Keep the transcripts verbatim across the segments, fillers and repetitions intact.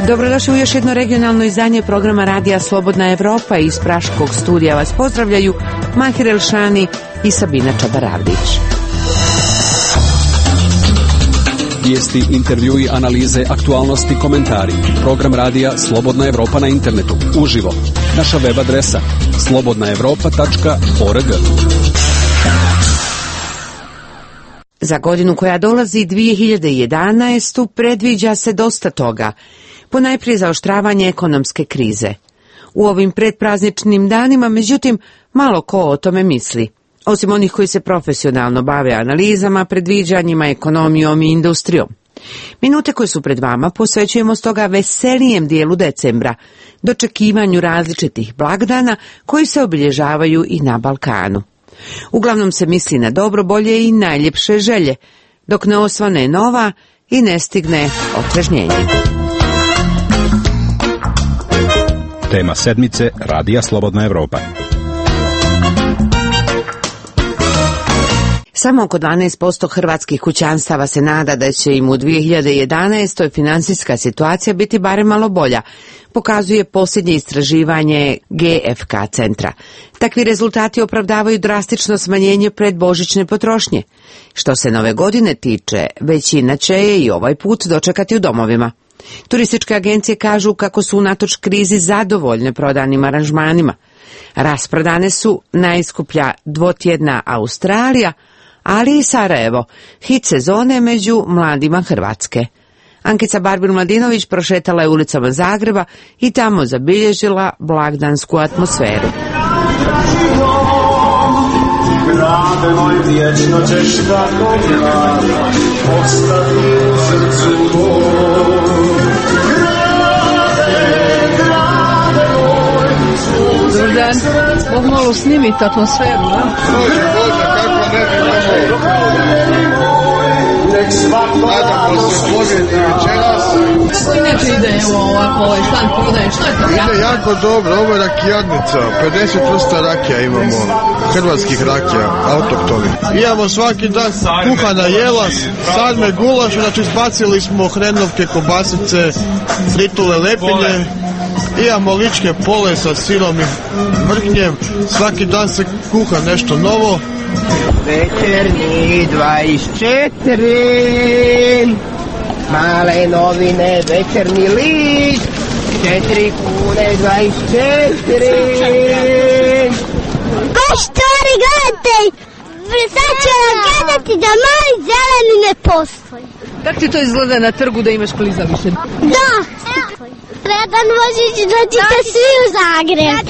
Dobrodošli u još jedno regionalno izdanje programa Radija Slobodna Evropa. Iz Praškog studija vas pozdravljaju Mahir Elšani i Sabina Čabaravdić. Vijesti, intervjui, analize, aktualnosti, komentari. Program Radija Slobodna Evropa na internetu, uživo. Naša web adresa slobodna evropa tačka org. Za godinu koja dolazi dvije hiljade jedanaestu predviđa se dosta toga. Ponajprije zaoštravanje ekonomske krize. U ovim predprazničnim danima, međutim, malo ko o tome misli. Osim onih koji se profesionalno bave analizama, predviđanjima, ekonomijom i industrijom. Minute koje su pred vama posvećujemo stoga veselijem dijelu decembra, dočekivanju različitih blagdana koji se obilježavaju i na Balkanu. Uglavnom se misli na dobro, bolje i najljepše želje, dok ne osvane nova i ne stigne otrežnjenje. Tema sedmice Radija Slobodna Evropa. Samo oko dvanaest posto hrvatskih kućanstava se nada da će im u dvije hiljade jedanaestoj financijska situacija biti barem malo bolja, pokazuje posljednje istraživanje G F K centra. Takvi rezultati opravdavaju drastično smanjenje predbožićne potrošnje. Što se nove godine tiče, većina će je i ovaj put dočekati u domovima. Turističke agencije kažu kako su unatoč krizi zadovoljne prodanim aranžmanima. Rasprodane su najskuplja dvotjedna Australija, ali i Sarajevo, hit sezone među mladima Hrvatske. Ankica Barbir-Mladinović prošetala je ulicama Zagreba i tamo zabilježila blagdansku atmosferu. Grade moj, vječno ćeš tako mlada, ostati u srcu moj. Grade, grade moj, dobar dan, mogu malo snimiti atmosferu, da? Bože, Bože, kako ne bi tamo. Nadamo se pobjedi večeras. Inače ide, evo, ovako, ovaj stand prodaje, što je to? Ide jako dobro, ovo je rakijadnica, pedeset vrsta rakija imamo, hrvatskih rakija, autoktoni. Imamo svaki dan kuhana jela, sarme, gulaš, znači spacili smo hrenovke, kobasice, fritule, lepinje. Imamo ličke pole sa sirom i vrhnjem, svaki dan se kuha nešto novo. Večernji dvadeset četiri, male novine, večernji list, četiri kune dvadeset četiri. Poštovani gledatelji, sad ću vam kazati da mali zeleni ne postoji. Kako ti to izgleda na trgu da imaš klizavište? Da, Radan Vožić, dođite svi u Zagreb.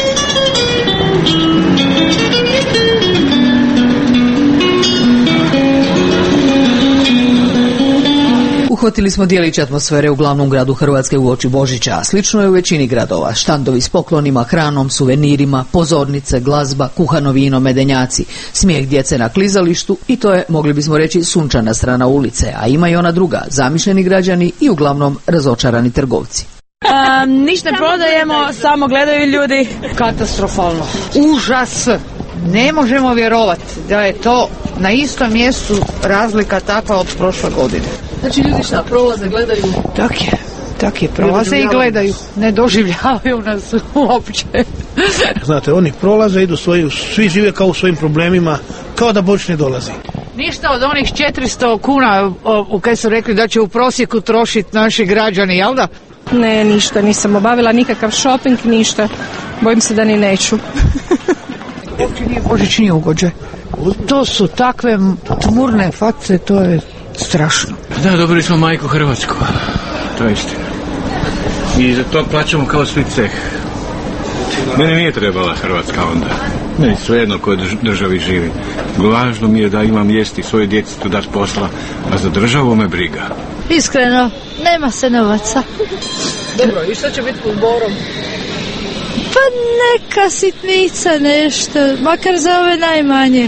Uhvatili smo dijelić atmosfere u glavnom gradu Hrvatske uoči Božića, a slično je u većini gradova. Štandovi s poklonima, hranom, suvenirima, pozornice, glazba, kuhano vino, medenjaci, smijeh djece na klizalištu i to je, mogli bismo reći, sunčana strana ulice, a ima i ona druga, zamišljeni građani i uglavnom razočarani trgovci. Um, ništa ne prodajemo, samo gledaju ljudi. Katastrofalno. Užas. Ne možemo vjerovati da je to na istom mjestu razlika takva od prošle godine. Znači ljudi šta, prolaze, gledaju? Tak je, tak je, prolaze i gledaju. Ne doživljavaju nas uopće. Znate, oni prolaze, idu svoji, svi žive kao u svojim problemima, kao da Božić ne dolazi. Ništa od onih četiristo kuna u kaj su rekli da će u prosjeku trošiti naši građani, jel da? Ne, ništa, nisam obavila nikakav shopping, ništa. Bojim se da ni neću. Uopće nije božićni ugođaj. To su takve tmurne face, to je strašno. Da, dobili smo majku Hrvatsku, to je istina. I za to plaćamo kao svi ceh. Meni nije trebala Hrvatska onda. Meni svejedno koje državi živim. Važno mi je da imam jesti svoje djeci tu dati posla, a za državu me briga. Iskreno, nema se novaca. Dobro, i što će biti pod borom? Pa neka sitnica, nešto, makar za ove najmanje.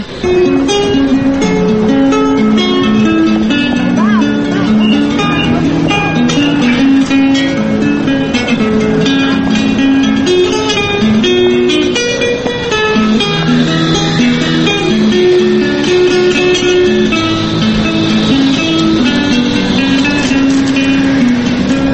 U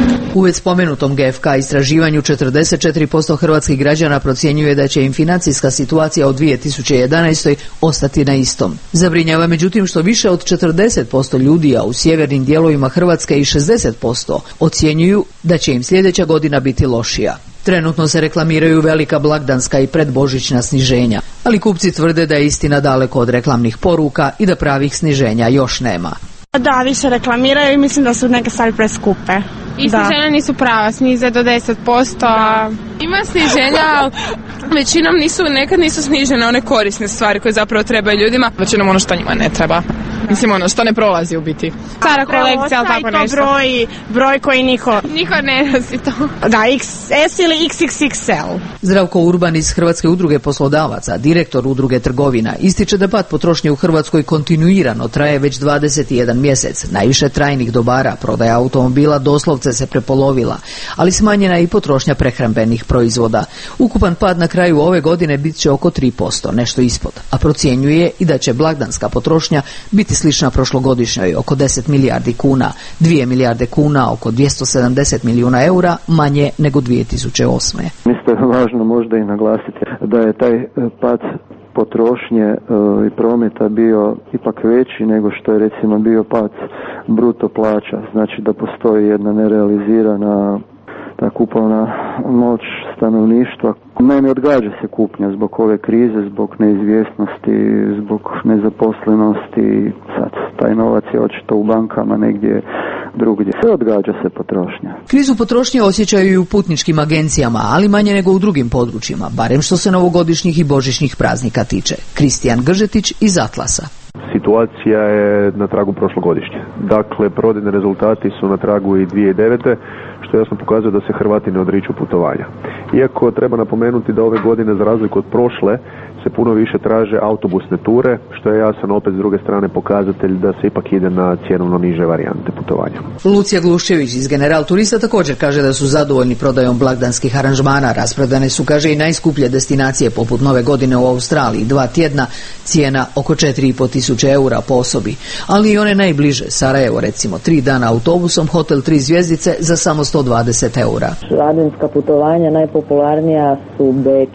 već spomenutom G F K istraživanju četrdeset četiri posto hrvatskih građana procjenjuje da će im financijska situacija u dvije tisuće jedanaestoj ostati na istom. Zabrinjava međutim što više od četrdeset posto ljudi, a u sjevernim dijelovima Hrvatske i šezdeset posto ocjenjuju da će im sljedeća godina biti lošija. Trenutno se reklamiraju velika blagdanska i predbožićna sniženja, ali kupci tvrde da je istina daleko od reklamnih poruka i da pravih sniženja još nema. Da, više reklamiraju i mislim da su neke stvari preskupe. I sniženja nisu prava, snize do deset posto. Ima sniženja, većinom nisu, nekad nisu snižene one korisne stvari koje zapravo trebaju ljudima. Većinom ono što njima ne treba. Mislim ono što ne prolazi u biti. Stara kolekcija, ali tako nešto. Broj, broj koji niko... Niko ne nosi to. Da, iks es ili iks iks iks el. Zdravko Urban iz Hrvatske udruge poslodavaca, direktor udruge trgovina, ističe da pad potrošnje u Hrvatskoj kontinuirano traje već dvadeset jedan mjesec. Najviše trajnih dobara, prodaja automobila doslovce se prepolovila, ali smanjena je i potrošnja prehrambenih proizvoda. Ukupan pad na kraju ove godine bit će oko tri posto, nešto ispod, a procjenjuje i da će blagdanska potrošnja biti slična prošlogodišnjoj, oko deset milijardi kuna, dvije milijarde kuna, oko dvjesto sedamdeset milijuna eura, manje nego dvije tisuće osme. Mislim da je važno možda i naglasiti da je taj pad potrošnje e, i prometa bio ipak veći nego što je recimo bio pad bruto plaća. Znači da postoji jedna nerealizirana ta kupovna moć stanovništva. Naime, odgađa se kupnja zbog ove krize, zbog neizvjesnosti, zbog nezaposlenosti. Sad taj novac je očito u bankama negdje drugdje. Sve odgađa se potrošnja. Krizu potrošnje osjećaju i u putničkim agencijama, ali manje nego u drugim područjima, barem što se novogodišnjih i božićnih praznika tiče. Kristijan Gržetić iz Atlasa. Situacija je na tragu prošlogodišnje. Dakle, prodajni rezultati su na tragu i dvije tisuće devete. što jasno pokazuje da se Hrvati ne odriču putovanja. Iako treba napomenuti da ove godine, za razliku od prošle, se puno više traže autobusne ture, što je jasan opet s druge strane pokazatelj da se ipak ide na cjenovno niže varijante putovanja. Lucija Gluščević iz General Turista također kaže da su zadovoljni prodajom blagdanskih aranžmana. Rasprodane su, kaže, i najskuplje destinacije poput Nove godine u Australiji, dva tjedna, cijena oko četiri i pol tisuće eura po osobi. Ali i one najbliže, Sarajevo recimo, tri dana autobusom, hotel tri zvjezdice za samo sto dvadeset eura. Adventska putovanja najpopularnija su Beč,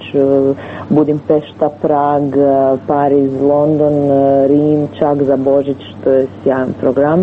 Budimpešta, Prag, Pariz, London, Rim, čak za Božić, što je sjajan program.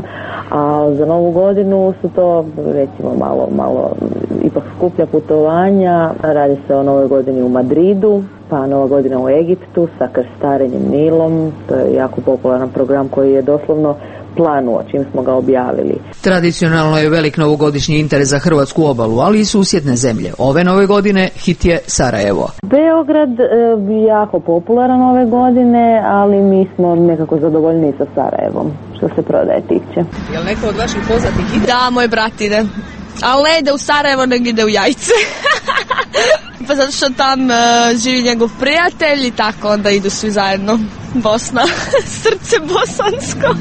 A za Novu godinu su to recimo malo, malo ipak skuplja putovanja. Radi se o Novoj godini u Madridu, pa Nova godina u Egiptu sa krstarenjem Nilom. To je jako popularan program koji je doslovno planuo čim smo ga objavili. Tradicionalno je velik novogodišnji interes za hrvatsku obalu, ali i susjedne zemlje. Ove Nove godine hit je Sarajevo. Beograd je jako popularan ove godine, ali mi smo nekako zadovoljni sa Sarajevom, što se prodaje tiče. Je li neko od vaših poznatih ide? Da, moj brat ide. Ali ne ide u Sarajevo, nego ide u Jajce. Pa zato što tam uh, živi njegov prijatelj i tako onda idu svi zajedno. Bosna, srce bosansko.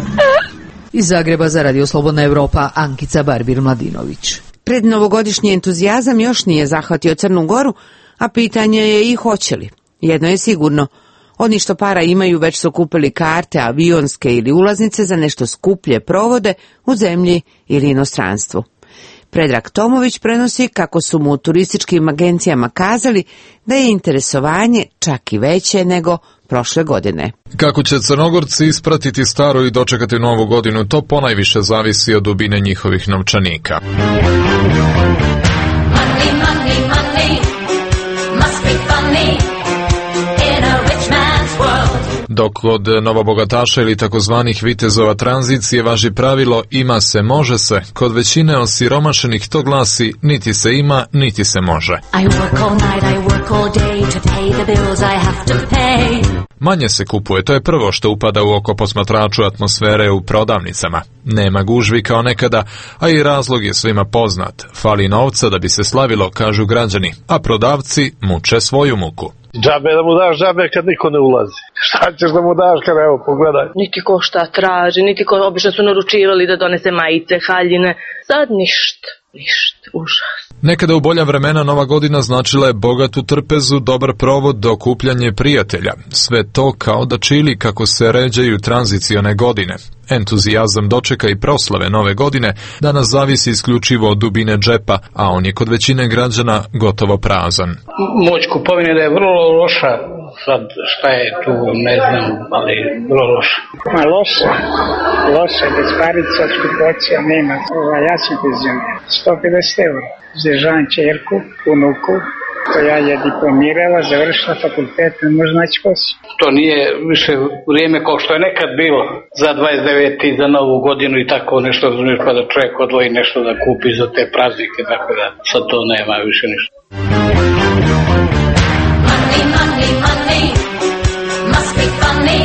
Iz Zagreba za Radio Slobodna Evropa, Ankica Barbir-Mladinović. Pred novogodišnji entuzijazam još nije zahvatio Crnu Goru, a pitanje je i hoće li. Jedno je sigurno, oni što para imaju već su kupili karte, avionske ili ulaznice za nešto skuplje provode u zemlji ili inostranstvu. Predrag Tomović prenosi kako su mu u turističkim agencijama kazali da je interesovanje čak i veće nego prošle godine. Kako će Crnogorci ispratiti staru i dočekati novu godinu, to ponajviše zavisi od dubine njihovih novčanika. Money, money, money, must be funny in a rich man's world. Dok kod novobogataša ili takozvanih vitezova tranzicije važi pravilo ima se, može se, kod većine osiromašenih to glasi niti se ima, niti se može. I work all night, I work all day to pay the bills I have to pay. Manje se kupuje, to je prvo što upada u oko posmatraču atmosfere u prodavnicama. Nema gužvi kao nekada, a i razlog je svima poznat. Fali novca da bi se slavilo, kažu građani, a prodavci muče svoju muku. Džabe da mu daš džabe kad niko ne ulazi. Šta ćeš da mu daš kad, evo, pogledaj. Niti ko šta traži, niti ko obično su naručivali da donese majice, haljine. Sad ništa, ništa, užas. Nekada u bolja vremena Nova godina značila je bogatu trpezu, dobar provod do okupljanje prijatelja. Sve to kao da čili kako se ređaju tranzicione godine. Entuzijazam dočeka i proslave nove godine danas zavisi isključivo od dubine džepa, a on je kod većine građana gotovo prazan. Moć kupovine da je vrlo loša, sad šta je tu ne znam, ali vrlo loša. Ma loša, loša, bez parica, skupocija nema, ja sam penzioner, sto pedeset eura. Zdržavam čerku, unuku, koja je diplomirala, završila fakultet, ne može naći posao. To nije više vrijeme kao što je nekad bilo za dvadeset deveti za novu godinu i tako nešto, pa da čovjek odvoji nešto da kupi za te praznike, tako da sad to nema više ništa. Money, money, money, must be funny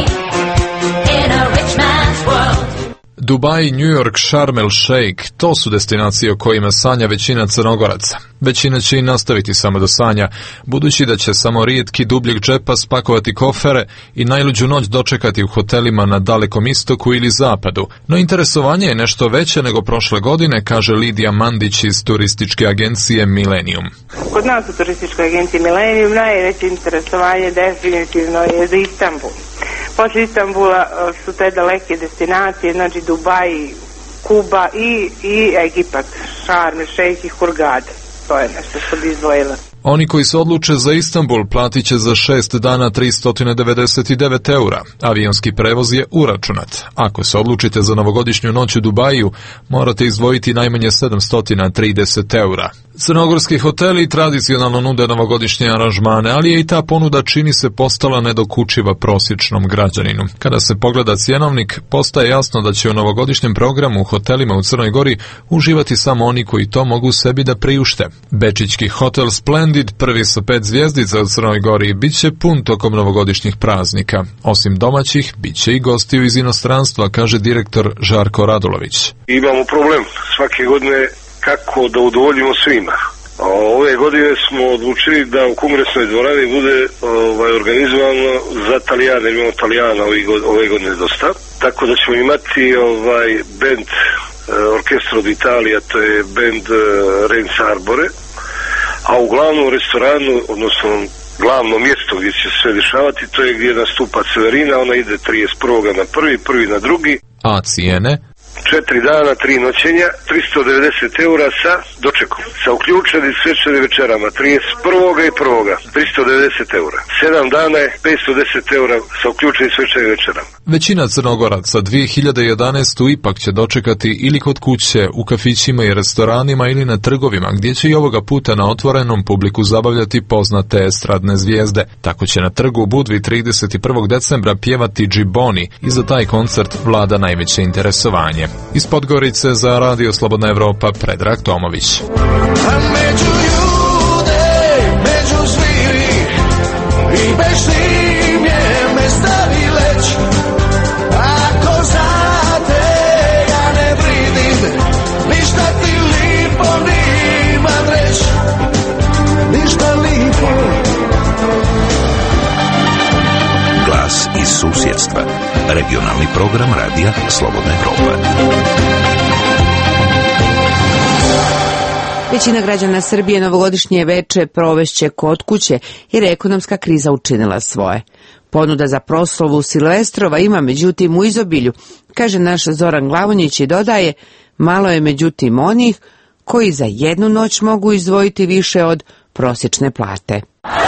in a rich man's world. Dubai, New York, Sharm el Sheikh, to su destinacije o kojima sanja većina Crnogoraca. Većina će i nastaviti samo do sanja, budući da će samo rijetki dubljeg džepa spakovati kofere i najluđu noć dočekati u hotelima na Dalekom istoku ili zapadu. No interesovanje je nešto veće nego prošle godine, kaže Lidija Mandić iz turističke agencije Millennium. Kod nas u turističkoj agenciji Millennium najveće interesovanje definitivno je za Istanbul. Posle Istanbula su te daleke destinacije, znači Dubaj, Kuba i, i Egipat, Šarm el Šejh i Hurgada. To je nešto što bi izdvojila. Oni koji se odluče za Istanbul platit će za šest dana tristo devedeset devet eura. Avionski prevoz je uračunat. Ako se odlučite za novogodišnju noć u Dubaju, morate izdvojiti najmanje sedamsto trideset eura. Crnogorski hoteli tradicionalno nude novogodišnje aranžmane, ali je i ta ponuda čini se postala nedokučiva prosječnom građaninu. Kada se pogleda cjenovnik, postaje jasno da će u novogodišnjem programu u hotelima u Crnoj Gori uživati samo oni koji to mogu sebi da priušte. Bečićki hotel Splendid, prvi sa pet zvjezdica u Crnoj Gori, bit će pun tokom novogodišnjih praznika. Osim domaćih, bit će i gostiju iz inostranstva, kaže direktor Žarko Radulović. Imamo problem svake godine kako da udovoljimo svima. Ove godine smo odlučili da u kongresnoj dvorani bude ovaj, organizovano za Talijane, imamo Talijana ove godine dosta, tako da ćemo imati ovaj band Orkestro d'Italia, to je band Renz Arbore, a u glavnom restoranu, odnosno glavno mjesto gdje će se dešavati, to je gdje nastupa Severina, ona ide trideset prvog na prvi, prvi na drugi. A cijene? Četiri dana, tri noćenja, tristo devedeset eura sa dočekom, sa uključenim svečanim večerama, trideset prvog i prvoga, tristo devedeset eura. Sedam dana je petsto deset eura sa uključenim svečanim večerama. Većina Crnogoraca dvije hiljade jedanaeste. ipak će dočekati ili kod kuće, u kafićima i restoranima ili na trgovima, gdje će i ovoga puta na otvorenom publiku zabavljati poznate estradne zvijezde. Tako će na trgu u Budvi trideset prvog decembra pjevati Džiboni i za taj koncert vlada najveće interesovanje. Iz Podgorice za Radio Slobodna Evropa, Predrag Tomović. A među ljude, među zviri i bešnim je me stavi leć. Ako za te ja ne vridim, ništa ti lipo nimam reć. Ništa lipo. Glas iz susjedstva. Regionalni program Radija Slobodna Evropa. Većina građana Srbije novogodišnje veče provešće kod kuće jer je ekonomska kriza učinila svoje. Ponuda za proslavu Silvestrova ima međutim u izobilju, kaže naš Zoran Glavonjić i dodaje, malo je međutim onih koji za jednu noć mogu izdvojiti više od prosječne plate.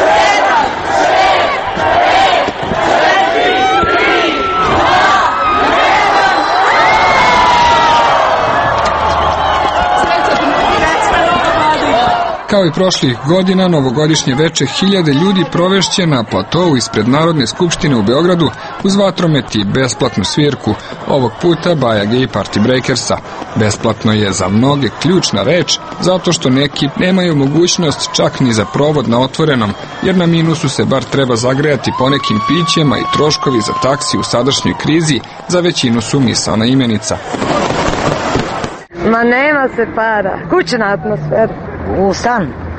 Kao i prošlih godina, novogodišnje veče hiljade ljudi provešće na platovu ispred Narodne skupštine u Beogradu uz vatromet i besplatnu svirku, ovog puta Baja Gay Party Breakersa. Besplatno je za mnoge ključna reč, zato što neki nemaju mogućnost čak ni za provod na otvorenom, jer na minusu se bar treba zagrejati ponekim pićema i troškovi za taksi u sadašnjoj krizi za većinu su misaona imenica. Ma nema se para, kućna atmosfera. U stan,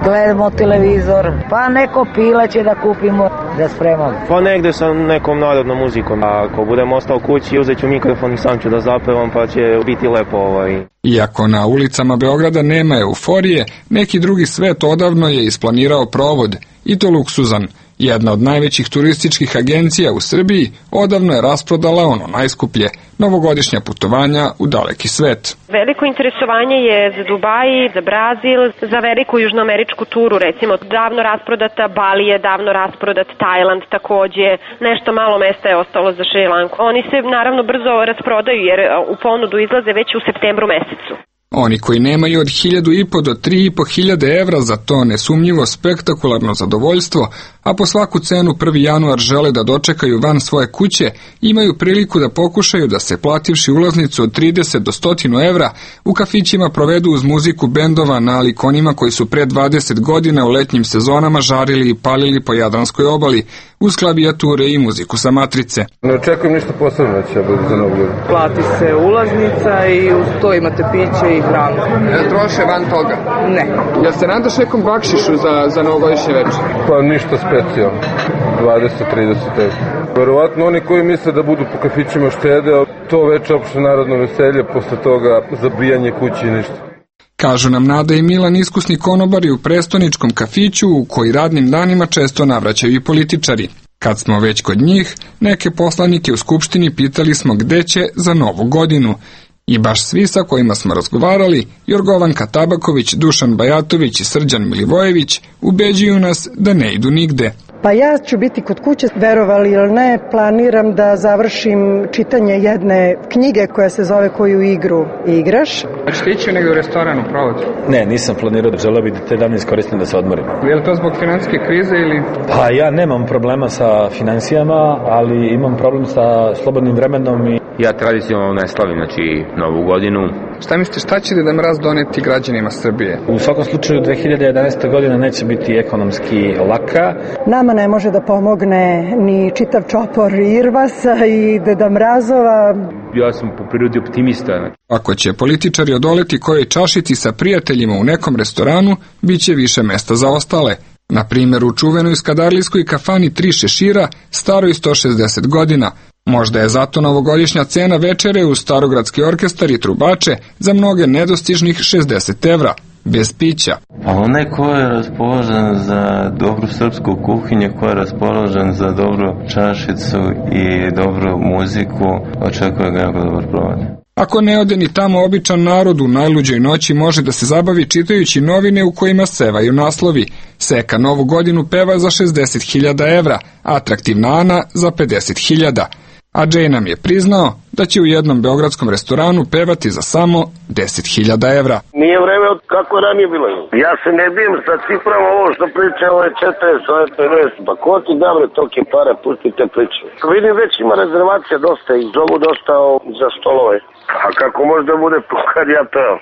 Gledamo televizor, pa neko pileće da kupimo, da spremamo. Pa negde sa nekom narodnom muzikom. A ako budem ostao kući, uzet ću mikrofon i sam ću da zapevam, pa će biti lepo ovaj. Iako na ulicama Beograda nema euforije, neki drugi svet odavno je isplanirao provod, i to luksuzan. Jedna od najvećih turističkih agencija u Srbiji odavno je rasprodala ono najskuplje, novogodišnja putovanja u daleki svet. Veliko interesovanje je za Dubaj, za Brazil, za veliku južnoameričku turu, recimo davno rasprodata Bali je davno rasprodat, Tajland takođe, nešto malo mesta je ostalo za Šrilanku. Oni se naravno brzo rasprodaju jer u ponudu izlaze već u septembru mesecu. Oni koji nemaju od hiljadu i po do tri i po hiljade evra za to nesumnjivo spektakularno zadovoljstvo, a po svaku cenu prvi januar žele da dočekaju van svoje kuće, imaju priliku da pokušaju da se plativši ulaznicu od trideset do sto evra u kafićima provedu uz muziku bendova nalik onima koji su pre dvadeset godina u letnjim sezonama žarili i palili po Jadranskoj obali uz klavijature i muziku sa matrice. Ne očekujem ništa posebno da će biti za novu godinu. Plati se ulaznica i uz to imate piće i hranu. Ne troše van toga? Ne. Jel se nadaš nekom bakšišu za, za novogodišnje večer? Pa ništa specijalno. dvadeset do trideset evra. Verovatno oni koji misle da budu po kafićima štede, to već opšte narodno veselje, posle toga zabijanje kući i ništa. Kažu nam Nada i Milan, iskusni konobari u prestoničkom kafiću u koji radnim danima često navraćaju i političari. Kad smo već kod njih, neke poslanike u Skupštini pitali smo gde će za novu godinu. I baš svi sa kojima smo razgovarali, Jorgovanka Tabaković, Dušan Bajatović i Srđan Milivojević, ubeđuju nas da ne idu nigde. Pa ja ću biti kod kuće, verovali ili ne, planiram da završim čitanje jedne knjige koja se zove Koju igru igraš. A ćete ići negdje u restoranu provodi? Ne, nisam planirao, želeo bih da te dane iskoristim da se odmorim. Je li to zbog financijske krize ili? Pa ja nemam problema sa financijama, ali imam problem sa slobodnim vremenom i... Ja tradicionalno ne slavim, znači, novu godinu. Šta mislite, šta ćete da mraz doneti građanima Srbije? U svakom slučaju dve hiljade jedanaesta godina neće biti ekonomski laka. Nama ne može da pomogne ni čitav čopor Irvasa i Deda Mrazova. Ja sam po prirodi optimista. Ako će političari odoleti kojoj čašici sa prijateljima u nekom restoranu, bit će više mesta za ostale. Na primjer, u čuvenoj skadarlijskoj kafani Tri šešira, staroj sto šezdeset godina. Možda je zato novogodišnja cena večere u Starogradski orkestar i trubače za mnoge nedostižnih šezdeset evra, bez pića. A onaj ko je raspoložen za dobru srpsku kuhinju, ko je raspoložen za dobru čašicu i dobru muziku, očekuje ga jako dobar provod. Ako ne ode ni tamo, običan narod u najluđoj noći može da se zabavi čitajući novine u kojima sevaju naslovi. Seka novu godinu peva za šezdeset hiljada evra, atraktivna Ana za pedeset hiljada. A Jay nam je priznao da će u jednom beogradskom restoranu pevati za samo deset hiljada evra. Nije vreme od kako je ranije bilo. Ja se ne bijem sa ciframa ovo što priča, ovo je četrdeset, ovo je pedeset. Pa ko ti dabre tolike pare, pusti te priče. Vidim već ima rezervacija dosta i zovu dosta za stolove. A kako može da bude kad ja peo?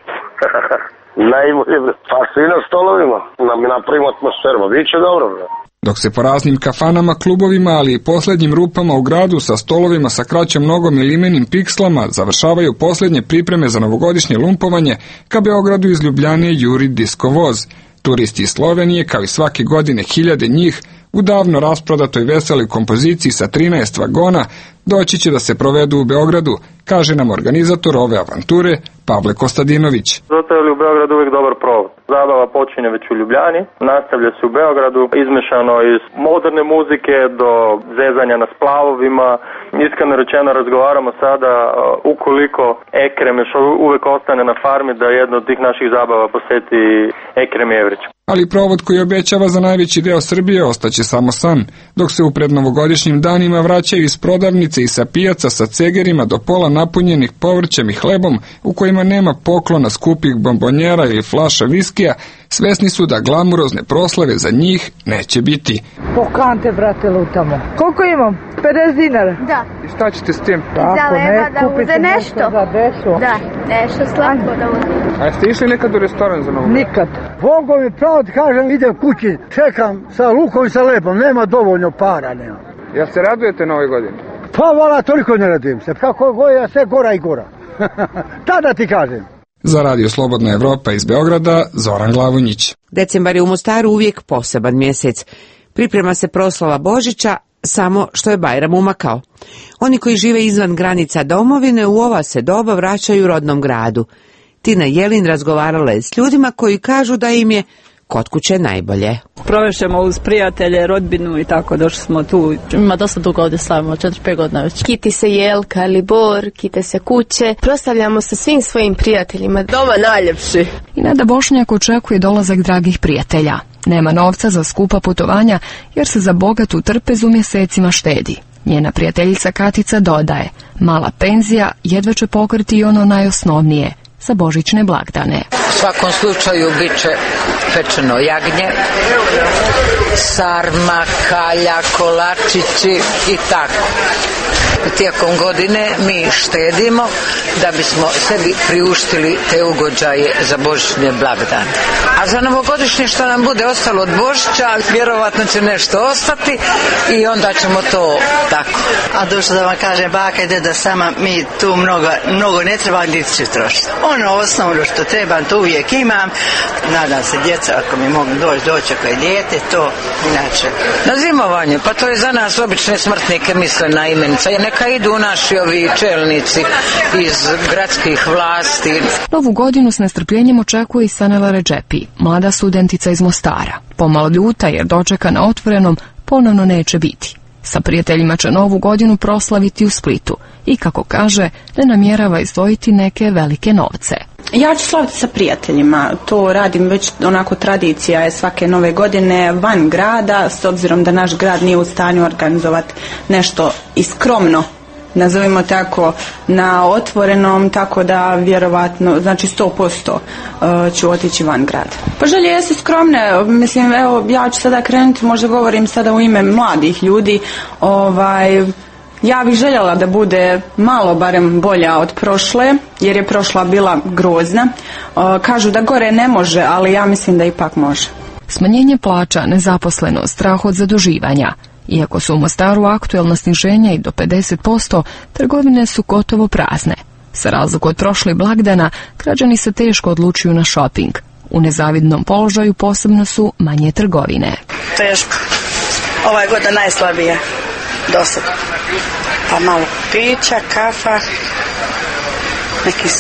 Najbolje, pa svi na stolovima, nam napravimo atmosferu, bit će dobro, bre. Dok se po raznim kafanama, klubovima, ali i poslednjim rupama u gradu sa stolovima sa kraćom nogom i limenim pikslama završavaju poslednje pripreme za novogodišnje lumpovanje, ka Beogradu iz Ljubljane juri disko voz. Turisti iz Slovenije, kao i svake godine hiljade njih, u davno rasprodatoj veseloj kompoziciji sa trinaest vagona, doći će da se provedu u Beogradu, kaže nam organizator ove avanture, Pavle Kostadinović. Zato je u Beogradu uvijek dobar provod. Zabava počinje već u Ljubljani, nastavlja se u Beogradu, izmešano iz moderne muzike do zezanja na splavovima. Iskreno rečeno razgovaramo sada ukoliko Ekrem još uvijek ostane na farmi da jedno od tih naših zabava poseti Ekrem Jevrić. Ali provod koji obećava za najveći deo Srbije ostaće samo san, dok se u prednovogodišnjim danima vraćaju iz prodavnice i sa pijaca sa cegerima do pola napunjenih povrćem i hlebom u kojima nema poklona skupih bombonjera ili flaša viskija, svesni su da glamurozne proslave za njih neće biti. Po kante, brate, lutamo. Koliko imam? pedeset dinara? Da. I šta ćete s tim? Za leba da uze nešto. Za desu. Da, nešto slatko da uze. A jeste išli nekad u restoran za novu? Nikad. Bogo mi pravo ti kažem, idem kući, čekam sa lukom i sa lepom, nema dovoljno para, nema. Jel se radujete nove godine? Pa vala, toliko ne radujem se, kako goja, sve gora i gora. Tada ti kažem. Za Radio Slobodna Evropa iz Beograda, Zoran Glavonjić. Decembar je u Mostaru uvijek poseban mjesec. Priprema se proslava Božića, samo što je Bajram umakao. Oni koji žive izvan granica domovine u ova se doba vraćaju rodnom gradu. Tina Jelin razgovarala je s ljudima koji kažu da im je kod kuće najbolje. Provešćemo uz prijatelje, rodbinu i tako, došli smo tu. Ima dosta dugo ovdje slavimo, četiri pet godina već. Kiti se jelka ili bor, kite se kuće. Proslavljamo sa svim svojim prijateljima. Doma najljepši. I Nada Bošnjak očekuje dolazak dragih prijatelja. Nema novca za skupa putovanja jer se za bogatu trpezu mjesecima štedi. Njena prijateljica Katica dodaje, mala penzija jedva će pokriti i ono najosnovnije, za božićne blagdane. U svakom slučaju bit će pečeno jagnje, sarma, kalja, kolačići i tako. Tijekom godine mi štedimo da bismo sebi priuštili te ugođaje za božićne blagdane. A za novogodišnje što nam bude ostalo od Božića, vjerovatno će nešto ostati i onda ćemo to tako. A dušo da vam kaže baka i deda sama, mi tu mnogo, mnogo ne treba, niti će trošiti. Ono osnovno što trebam, to uvijek imam. Nadam se djeca, ako mi mogu doći, doći ako je dijete, to inače. Na zimovanje, pa to je za nas obične smrtnike mislena imenica. Neka idu naši ovi čelnici iz gradskih vlasti. Novu godinu s nestrpljenjem očekuje i Sanela Redžepi, mlada studentica iz Mostara. Pomalo ljuta jer dočeka na otvorenom ponovno neće biti. Sa prijateljima će novu godinu proslaviti u Splitu i, kako kaže, ne namjerava izdvojiti neke velike novce. Ja ću slaviti sa prijateljima, to radim već onako, tradicija je svake nove godine van grada, s obzirom da naš grad nije u stanju organizovati nešto iskromno, nazovimo tako, na otvorenom, tako da vjerovatno, znači sto posto ću otići van grada. Pa želje jesu skromne, mislim, evo, ja ću sada krenuti, možda govorim sada u ime mladih ljudi, ovaj... Ja bih željela da bude malo barem bolja od prošle, jer je prošla bila grozna. Kažu da gore ne može, ali ja mislim da ipak može. Smanjenje plaća, nezaposlenost, strah od zaduživanja. Iako su u Mostaru aktuelna sniženja i do pedeset posto, trgovine su gotovo prazne. Za razliku od prošlih blagdana, građani se teško odlučuju na šoping. U nezavidnom položaju posebno su manje trgovine. Teško. Ova je godina najslabija. Dosad. Pa malo pića, kafa, neki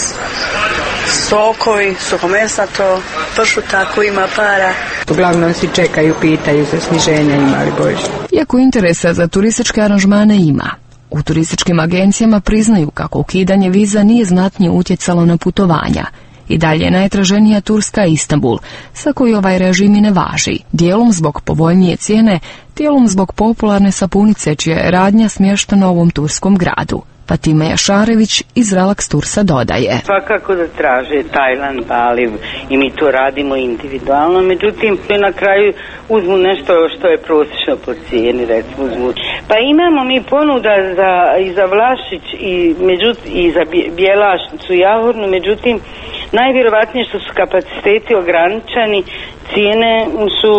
sokovi, suhomesato, pršuta ako ima para. Uglavnom svi čekaju, pitaju za sniženja, ima li Božić. Iako interesa za turističke aranžmane ima, u turističkim agencijama priznaju kako ukidanje viza nije znatnije utjecalo na putovanja. I dalje je najtraženija Turska Istanbul, sa koji ovaj režim i ne važi, dijelom zbog povoljnije cijene, dijelom zbog popularne sapunice čija je radnja smještena u ovom turskom gradu. Fatima Jašarević iz Relax Tursa dodaje. Svakako da traže Tajland, Bali i mi to radimo individualno, međutim na kraju uzmu nešto što je prosječno po cijeni, recimo uzmu. Pa imamo mi ponuda za, i za Vlašić i, međut, i za Bjelašnicu i Jahornu, međutim najvjerovatnije što su kapaciteti ograničeni, cijene su,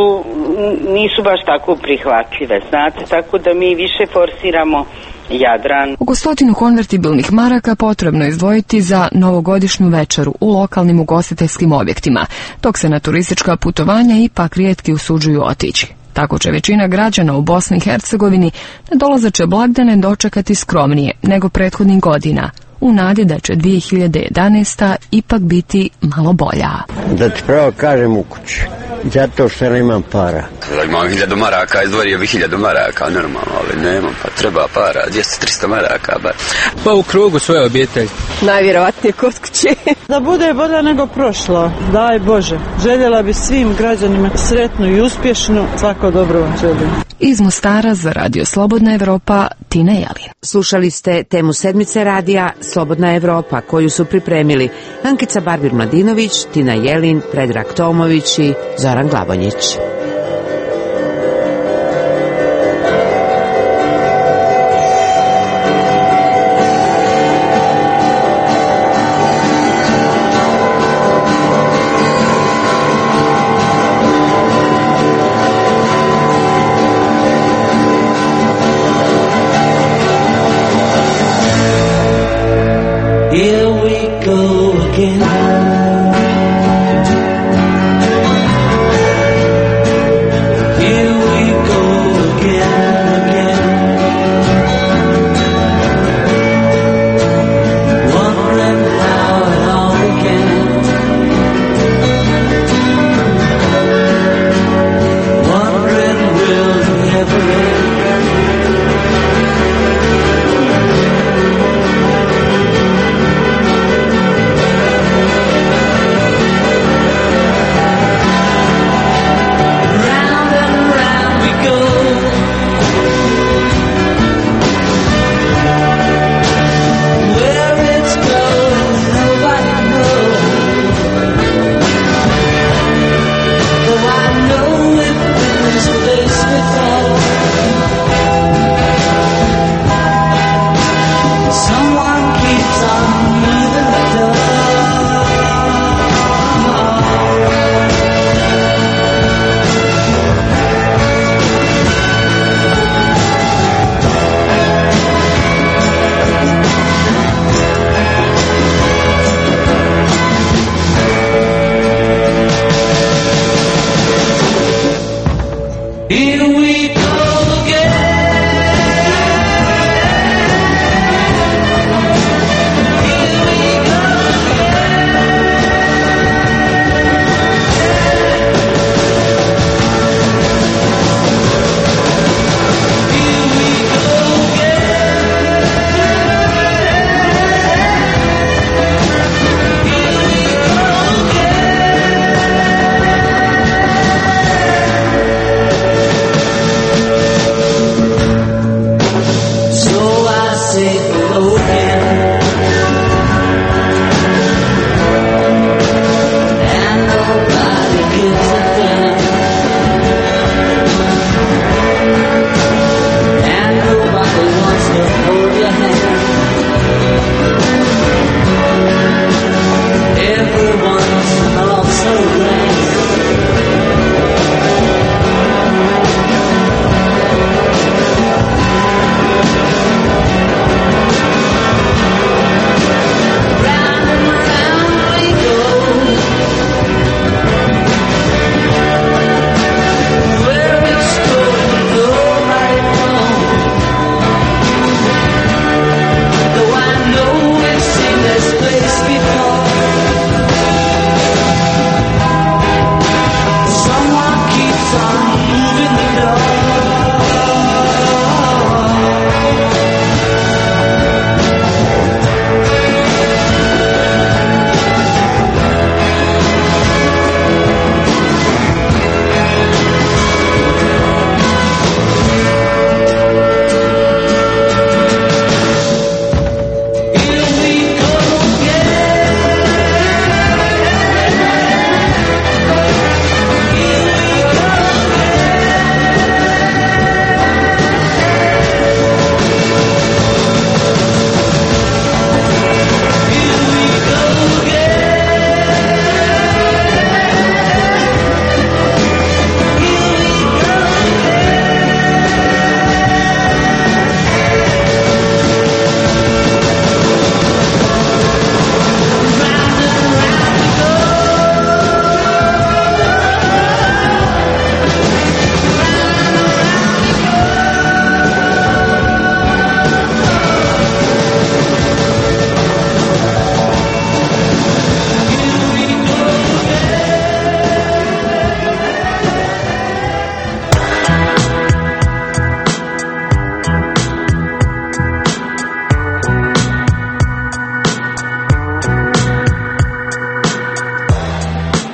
nisu baš tako prihvatljive, znate, tako da mi više forsiramo Jadran. Oko stotinu konvertibilnih maraka potrebno je izdvojiti za novogodišnju večeru u lokalnim ugostiteljskim objektima, dok se na turistička putovanja ipak rijetki usuđuju otići. Tako će većina građana u Bosni i Hercegovini na dolazeće blagdane dočekati skromnije nego prethodnih godina, u nadi da će dvije hiljade jedanaesta. ipak biti malo bolja. Da ti pravo kažem, u kući, zato što nemam para. Kada imam hiljadu maraka, izdvorio bih hiljadu maraka, normalno, ali nemam, pa treba para, dvjesto do trista maraka, bar. Pa u krugu svoje obitelji. Najvjerovatnije kod kuće. Da bude bolje nego prošlo, daj Bože. Željela bi svim građanima sretnu i uspješnu, svako dobro vam želim. Iz Mostara za Radio Slobodna Evropa, Tina Jelin. Slušali ste temu sedmice radija Slobodna Evropa, koju su pripremili Ankica Barbir-Mladinović, Tina Jelin, Predrag Tomović i Zoran Glavonjić. Here we go again.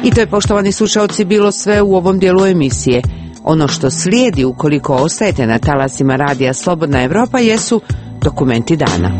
I to je, poštovani slušaoci, bilo sve u ovom dijelu emisije. Ono što slijedi ukoliko ostajete na talasima radija Slobodna Evropa jesu dokumenti dana.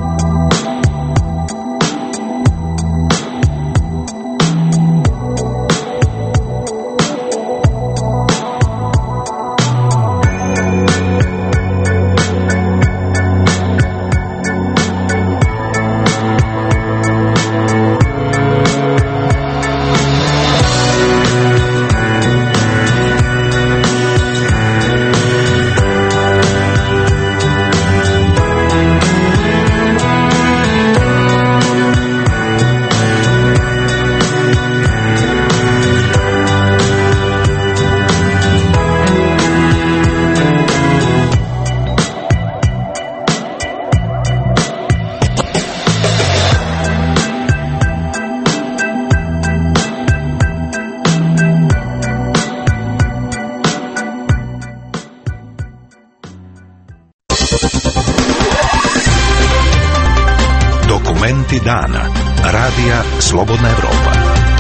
Dokumenti dana. Radija Slobodna Evropa.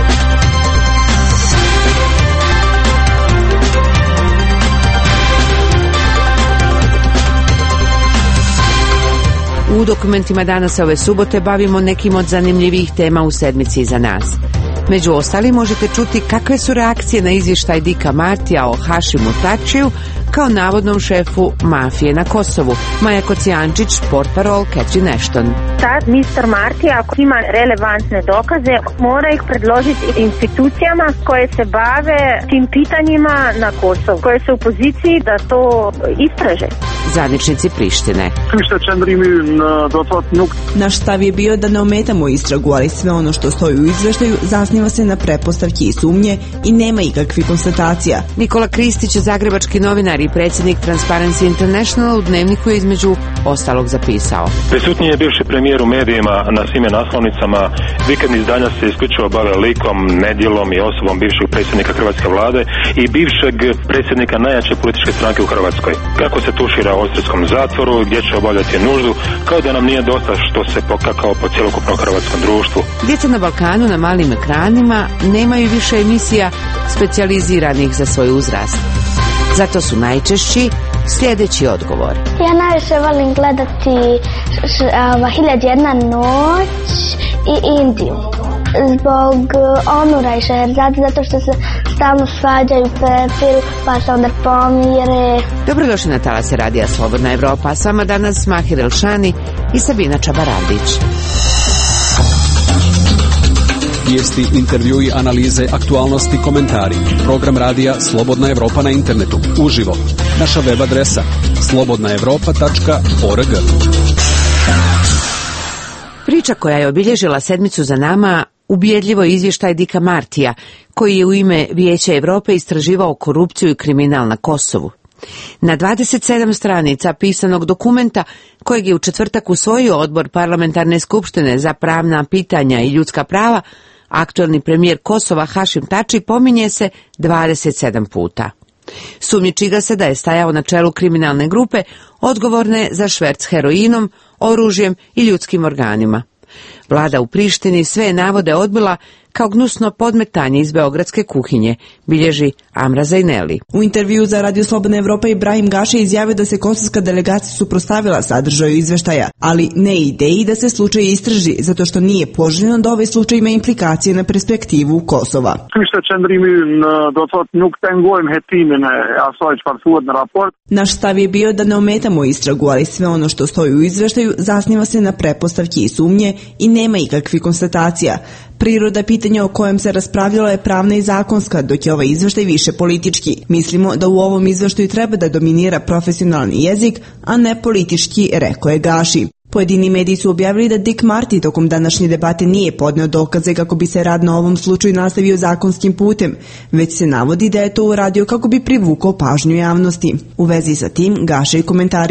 U dokumentima danas ove subote bavimo nekim od zanimljivih tema u sedmici iza nas. Među ostalim možete čuti kakve su reakcije na izvještaj Dika Martija o Hašimu Tačiju kao navodnom šefu mafije na Kosovu. Maja Kocijančić, portparol Catherine Ashton. Sad mister Marti, ako ima relevantne dokaze, mora ih predložiti institucijama koje se bave tim pitanjima na Kosovu, koje su u poziciji da to istraže. Zvaničnici Prištine. Naš stav je bio da ne ometamo istragu, ali sve ono što stoji u izveštaju zasniva se na pretpostavki i sumnje i nema ikakvih konstatacija. Nikola Kristić, zagrebački novinar i predsjednik Transparency International, u Dnevniku je između ostalog zapisao. Prisutniji je bivši premijer u medijima na svim naslovnicama. Vikendni izdanja se isključivo bave likom, nedjelom i osobom bivšeg predsjednika hrvatske vlade i bivšeg predsjednika najjače političke stranke u Hrvatskoj. Kako se tušira u austrijskom zatvoru, gdje će obavljati nuždu, kao da nam nije dosta što se pokakao po cjelokupnom hrvatskom društvu. Djeca na Balkanu na malim ekranima nemaju više emisija specijaliziranih za svoj uzrast. Zato su najčešći sljedeći odgovor. Ja najviše volim gledati Hiljad jedna noć i Indiju. Zbog Onura i Šehrazade, zato što se stalno svađaju, prepiru, pa se onda pomire. Dobrodošli na talase radija Slobodna Evropa. S vama danas Mahir Elšani i Sabina Čabaradić. Vijesti, intervjui, analize, aktualnosti, komentari. Program radija Slobodna Evropa na internetu. Uživo. Naša web adresa slobodna evropa tačka org. Priča koja je obilježila sedmicu za nama ubjedljivo izvještaj Dika Martija, koji je u ime Vijeća Europe istraživao korupciju i kriminal na Kosovu. Na dvadeset sedam stranica pisanog dokumenta, kojeg je u četvrtak usvojio odbor Parlamentarne skupštine za pravna pitanja i ljudska prava, aktualni premijer Kosova Hašim Tači pominje se dvadeset sedam puta. Sumnjiči ga se da je stajao na čelu kriminalne grupe odgovorne za šverc heroinom, oružjem i ljudskim organima. Vlada u Prištini sve navode odbila kao gnusno podmetanje iz beogradske kuhinje, bilježi Amra Zajneli. U intervju za Radio Slobodna Evropa Ibrahim Gaši izjavio da se kosovska delegacija suprotstavila sadržaju izveštaja, ali ne ideji da se slučaj istraži, zato što nije poželjno da ovaj slučaj ima implikacije na perspektivu Kosova. Naš stav je bio da ne ometamo istragu, ali sve ono što stoji u izveštaju zasniva se na pretpostavki i sumnje i nema ikakvih konstatacija. Priroda pitanja o kojem se raspravljalo je pravna i zakonska, dok je ovaj izveštaj više politički. Mislimo da u ovom izveštaju treba da dominira profesionalni jezik, a ne politički, rekao je Gaši. Pojedini mediji su objavili da Dick Marty tokom današnje debate nije podneo dokaze kako bi se rad na ovom slučaju nastavio zakonskim putem, već se navodi da je to uradio kako bi privukao pažnju javnosti. U vezi sa tim Gaša i komentariše.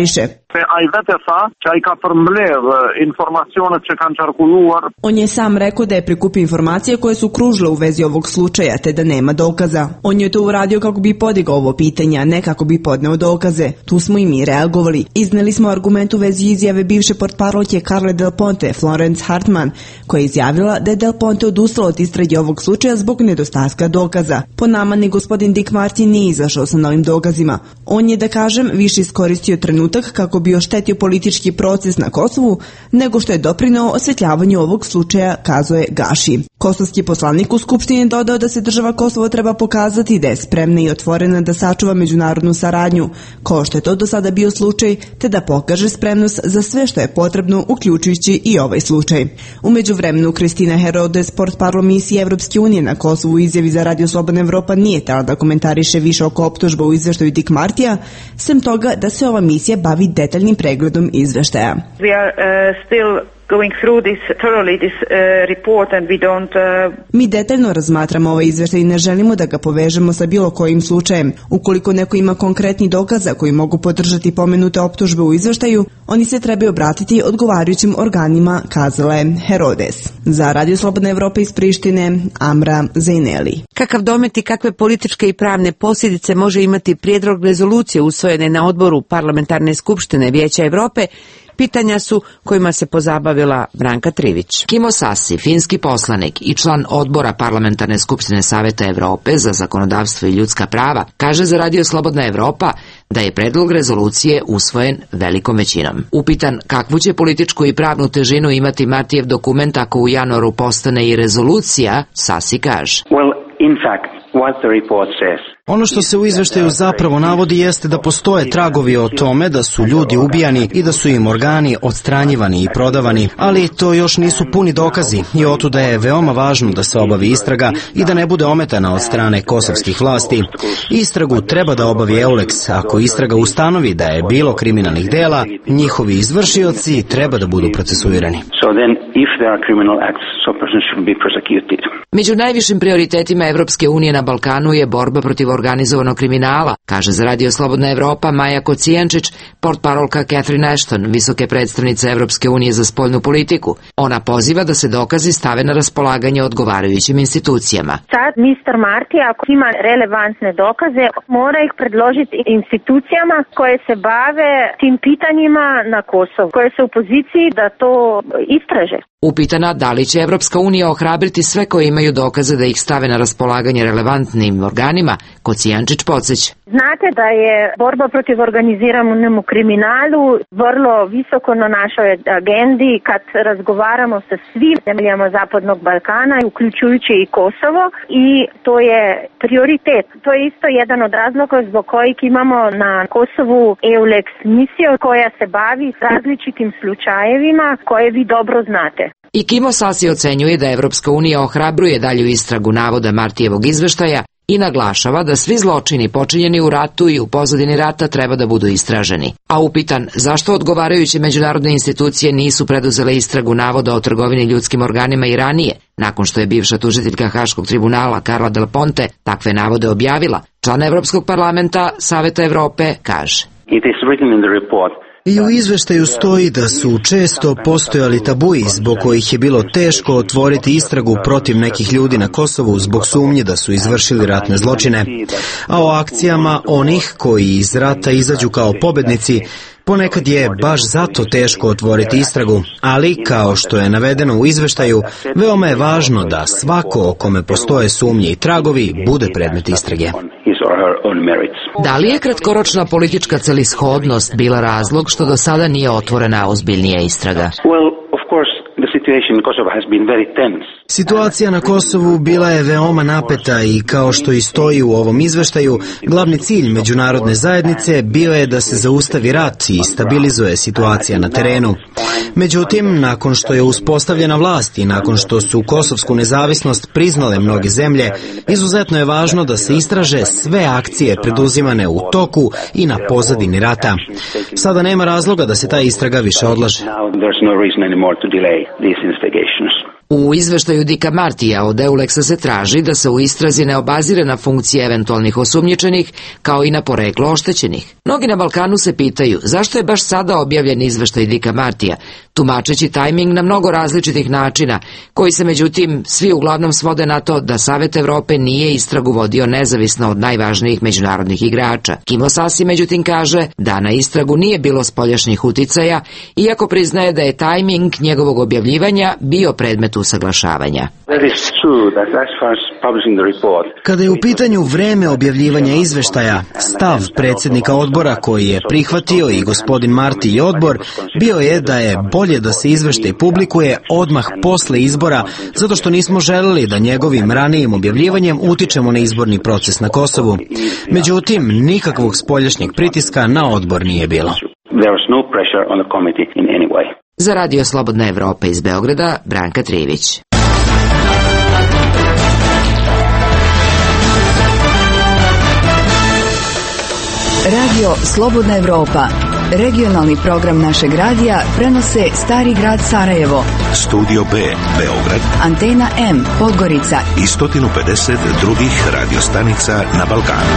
On je sam rekao da je prikupio informacije koje su kružile u vezi ovog slučaja, te da nema dokaza. On je to uradio kako bi podigao ovo pitanje, a ne kako bi podneo dokaze. Tu smo i mi reagovali. Izneli smo argument u vezi izjave bivše portparolke Carle Del Ponte, Florence Hartman, koja je izjavila da je Del Ponte odustao od istrage ovog slučaja zbog nedostatka dokaza. Po nama ni gospodin Dick Martin nije izašao sa novim dokazima. On je, da kažem, više iskoristio trenutak kako bi oštetio politički proces na Kosovu, nego što je doprineo osvetljavanju ovog slučaja, kazuje Gaši. Kosovski poslanik u Skupštini dodao da se država Kosovo treba pokazati da je spremna i otvorena da sačuva međunarodnu saradnju, kao što je to do sada bio slučaj, te da pokaže spremnost za sve što je potrebno, uključujući i ovaj slučaj. U međuvremenu, Kristina Herodes, portparol misije Evropske unije na Kosovu, izjavi za Radio Slobodna Evropa nije tela da komentariše više oko optužba u izveštaju Dick Martija, sem toga da se ova misija bavi detaljnim pregledom izveštaja. We are uh, still going through this thoroughly this uh, report and we don't uh... Mi detaljno razmatramo ovaj izveštaj i ne želimo da ga povežemo sa bilo kojim slučajem. Ukoliko neko ima konkretni dokaza koji mogu podržati pomenute optužbe u izveštaju, oni se trebaju obratiti odgovarajućim organima, kazala je Herodes. Za Radio Slobodna Evropa iz Prištine, Amra Zejneli. Kakav domet i kakve političke i pravne posljedice može imati prijedlog rezolucije usvojene na odboru Parlamentarne skupštine Vijeća Evrope, pitanja su kojima se pozabavila Branka Trivić. Kimo Sasi, finski poslanik i član odbora Parlamentarne skupštine Saveta Evrope za zakonodavstvo i ljudska prava, kaže za Radio Slobodna Evropa da je predlog rezolucije usvojen velikom većinom. Upitan kakvu će političku i pravnu težinu imati Martijev dokument ako u januaru postane i rezolucija, Sasi kaže. Well, in fact, what the report says. Ono što se u izveštaju zapravo navodi jeste da postoje tragovi o tome da su ljudi ubijani i da su im organi odstranjivani i prodavani, ali to još nisu puni dokazi i otuda je veoma važno da se obavi istraga i da ne bude ometana od strane kosovskih vlasti. Istragu treba da obavi EULEX. Ako istraga ustanovi da je bilo kriminalnih dela, njihovi izvršioci treba da budu procesuirani. Među najvišim prioritetima Evropske unije na Balkanu je borba protiv organizovanog kriminala, kaže za Radio Slobodna Evropa Maja Kocijančić, portparolka Catherine Ashton, visoke predstavnice Evropske unije za spoljnu politiku. Ona poziva da se dokazi stave na raspolaganje odgovarajućim institucijama. Sad mister Marti, ako ima relevantne dokaze, mora ih predložiti institucijama koje se bave tim pitanjima na Kosovu, koje su u poziciji da to istraže. Upitana da li će Evropska unija ohrabriti sve koji imaju dokaze da ih stave na raspolaganje relevantnim organima, Kocijančić podsjeća. Znate da je borba protiv organiziranom kriminalu vrlo visoko na našoj agendi kad razgovaramo sa svim zemljama Zapadnog Balkana, uključujući i Kosovo, i to je prioritet. To je isto jedan od razloga zbog kojih imamo na Kosovu EULEX misiju koja se bavi različitim slučajevima koje vi dobro znate. I Kimo Sasi ocenjuje da Evropska unija ohrabruje dalju istragu navoda Martijevog izveštaja i naglašava da svi zločini počinjeni u ratu i u pozadini rata treba da budu istraženi. A upitan zašto odgovarajuće međunarodne institucije nisu preduzele istragu navoda o trgovini ljudskim organima i ranije, nakon što je bivša tužiteljka Haškog tribunala Carla Del Ponte takve navode objavila, član Evropskog parlamenta Saveta Evrope kaže. It is written in the report. I u izveštaju stoji da su često postojali tabuji zbog kojih je bilo teško otvoriti istragu protiv nekih ljudi na Kosovu zbog sumnje da su izvršili ratne zločine, a o akcijama onih koji iz rata izađu kao pobednici ponekad je baš zato teško otvoriti istragu, ali kao što je navedeno u izveštaju, veoma je važno da svako o kome postoje sumnje i tragovi bude predmet istrage. Da li je kratkoročna politička celishodnost bila razlog što do sada nije otvorena ozbiljnija istraga? Situacija na Kosovu bila je veoma napeta i kao što i stoji u ovom izveštaju, glavni cilj međunarodne zajednice bio je da se zaustavi rat i stabilizuje situacija na terenu. Međutim, nakon što je uspostavljena vlast i nakon što su kosovsku nezavisnost priznale mnoge zemlje, izuzetno je važno da se istraže sve akcije preduzimane u toku i na pozadini rata. Sada nema razloga da se ta istraga više odlaže. U izveštaju Dika Martija od Euleksa se traži da se u istrazi ne obazire na funkcije eventualnih osumnjičenih, kao i na poreklo oštećenih. Mnogi na Balkanu se pitaju zašto je baš sada objavljen izveštaj Dika Martija, tumačeći tajming na mnogo različitih načina, koji se međutim svi uglavnom svode na to da Savet Evrope nije istragu vodio nezavisno od najvažnijih međunarodnih igrača. Kimo Sasi međutim kaže da na istragu nije bilo spoljašnjih uticaja, iako priznaje da je tajming njegovog objavljivanja bio predmet usaglašavanja. Kada je u pitanju vreme objavljivanja izveštaja, stav predsjednika odbora koji je prihvatio i gospodin Marti i odbor bio je da je bolje da se izveštaj publikuje odmah posle izbora, zato što nismo želeli da njegovim ranijim objavljivanjem utičemo na izborni proces na Kosovu. Međutim, nikakvog spoljašnjeg pritiska na odbor nije bilo. Za Radio Slobodna Evropa iz Beograda, Branka Trivić. Radio Slobodna Evropa, regionalni program našeg radija, prenose Stari grad Sarajevo, Studio B, Beograd, Antena M, Podgorica i sto pedeset drugih radiostanica na Balkanu.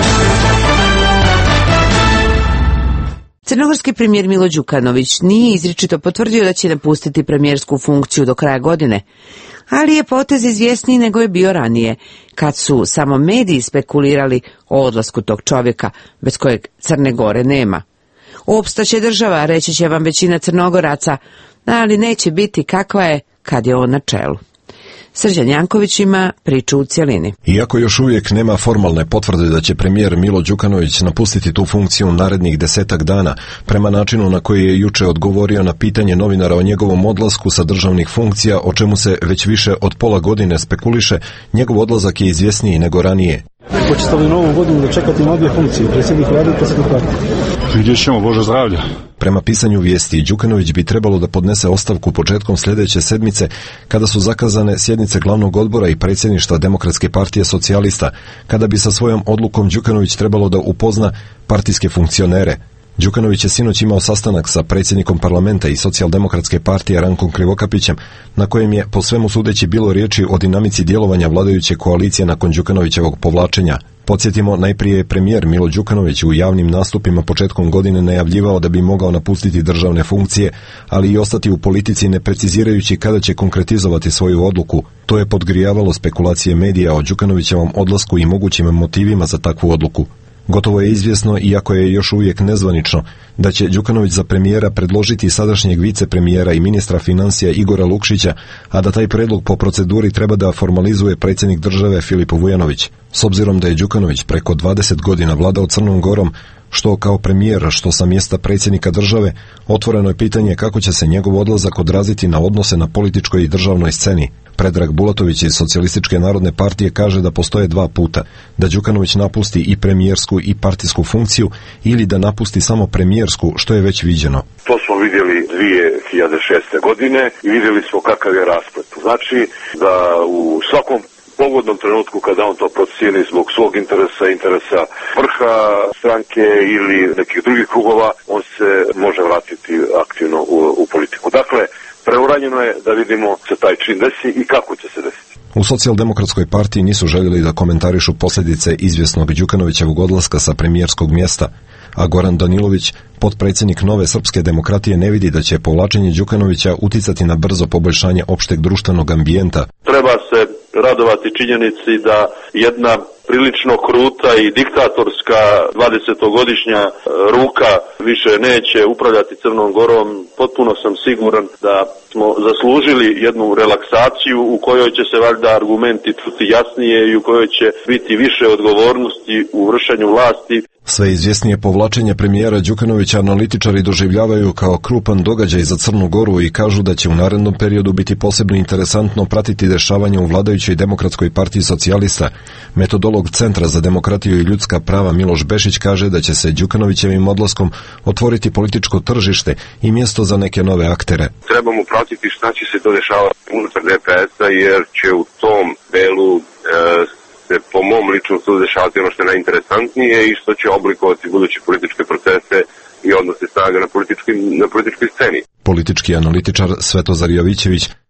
Crnogorski premijer Milo Đukanović nije izričito potvrdio da će napustiti premijersku funkciju do kraja godine, ali je potez izvjesniji nego je bio ranije, kad su samo mediji spekulirali o odlasku tog čovjeka, bez kojeg Crne Gore nema. Opstaće država, reći će vam većina Crnogoraca, ali neće biti kakva je kad je on na čelu. Srđan Janković ima priču u cjelini. Iako još uvijek nema formalne potvrde da će premijer Milo Đukanović napustiti tu funkciju narednih desetak dana, prema načinu na koji je juče odgovorio na pitanje novinara o njegovom odlasku sa državnih funkcija, o čemu se već više od pola godine spekuliše, njegov odlazak je izvjesniji nego ranije. Hoćete li novu godinu da čekati na obje funkcije, predsjednik vlade i predsjednik partije? Vidjet ćemo, Bože zdravlja. Prema pisanju vijesti, Đukanović bi trebalo da podnese ostavku početkom sljedeće sedmice, kada su zakazane sjednice glavnog odbora i predsjedništva Demokratske partije socijalista, kada bi sa svojom odlukom Đukanović trebalo da upozna partijske funkcionere. Đukanović je sinoć imao sastanak sa predsjednikom parlamenta i socijaldemokratske partije Rankom Krivokapićem, na kojem je po svemu sudeći bilo riječi o dinamici djelovanja vladajuće koalicije nakon Đukanovićevog povlačenja. Podsjetimo, najprije je premijer Milo Đukanović u javnim nastupima početkom godine najavljivao da bi mogao napustiti državne funkcije, ali i ostati u politici ne precizirajući kada će konkretizovati svoju odluku. To je podgrijavalo spekulacije medija o Đukanovićevom odlasku i mogućim motivima za takvu odluku. Gotovo je izvjesno, iako je još uvijek nezvanično, da će Đukanović za premijera predložiti sadašnjeg vicepremijera i ministra financija Igora Lukšića, a da taj predlog po proceduri treba da formalizuje predsjednik države Filip Vujanović. S obzirom da je Đukanović preko dvadeset godina vladao Crnom Gorom, što kao premijer, što sa mjesta predsjednika države, otvoreno je pitanje kako će se njegov odlazak odraziti na odnose na političkoj i državnoj sceni. Predrag Bulatović iz Socijalističke narodne partije kaže da postoje dva puta, da Đukanović napusti i premijersku i partijsku funkciju ili da napusti samo premijersku, što je već viđeno. To smo vidjeli dvije hiljade šeste. godine i vidjeli smo kakav je rasplet. Znači da u svakom pogodnom trenutku kada on to procijeni zbog svog interesa, interesa vrha stranke ili nekih drugih krugova, on se može vratiti aktivno u, u politiku. Dakle, preuranjeno je da vidimo se taj čin desi i kako će se desiti. U Socijaldemokratskoj partiji nisu željeli da komentarišu posljedice izvjesnog Đukanovićevog odlaska sa premijerskog mjesta, a Goran Danilović, potpredsjednik Nove srpske demokratije, ne vidi da će povlačenje Đukanovića uticati na brzo poboljšanje opšteg društvenog ambijenta. Treba se radovati činjenici da jedna prilično kruta i diktatorska dvadesetogodišnja ruka više neće upravljati Crnom Gorom. Potpuno sam siguran da smo zaslužili jednu relaksaciju u kojoj će se valjda argumenti čuti jasnije i u kojoj će biti više odgovornosti u vršenju vlasti. Sve izvjesnije povlačenje premijera Đukanovića analitičari doživljavaju kao krupan događaj za Crnu Goru i kažu da će u narednom periodu biti posebno interesantno pratiti dešavanja u vladajućoj Demokratskoj partiji socijalista. Metodolog Centra za demokratiju i ljudska prava Miloš Bešić kaže da će se Đukanovićevim odlaskom otvoriti političko tržište i mjesto za neke nove aktere. Trebamo pratiti šta će se to dešavati unutar D P S-a jer će u tom delu e, se po mom ličnom sudu dešavati ono što je najinteresantnije i što će oblikovati buduće političke procese i odnose snaga na političkoj, na političkoj sceni. Politički analitičar Svetozar Jovićević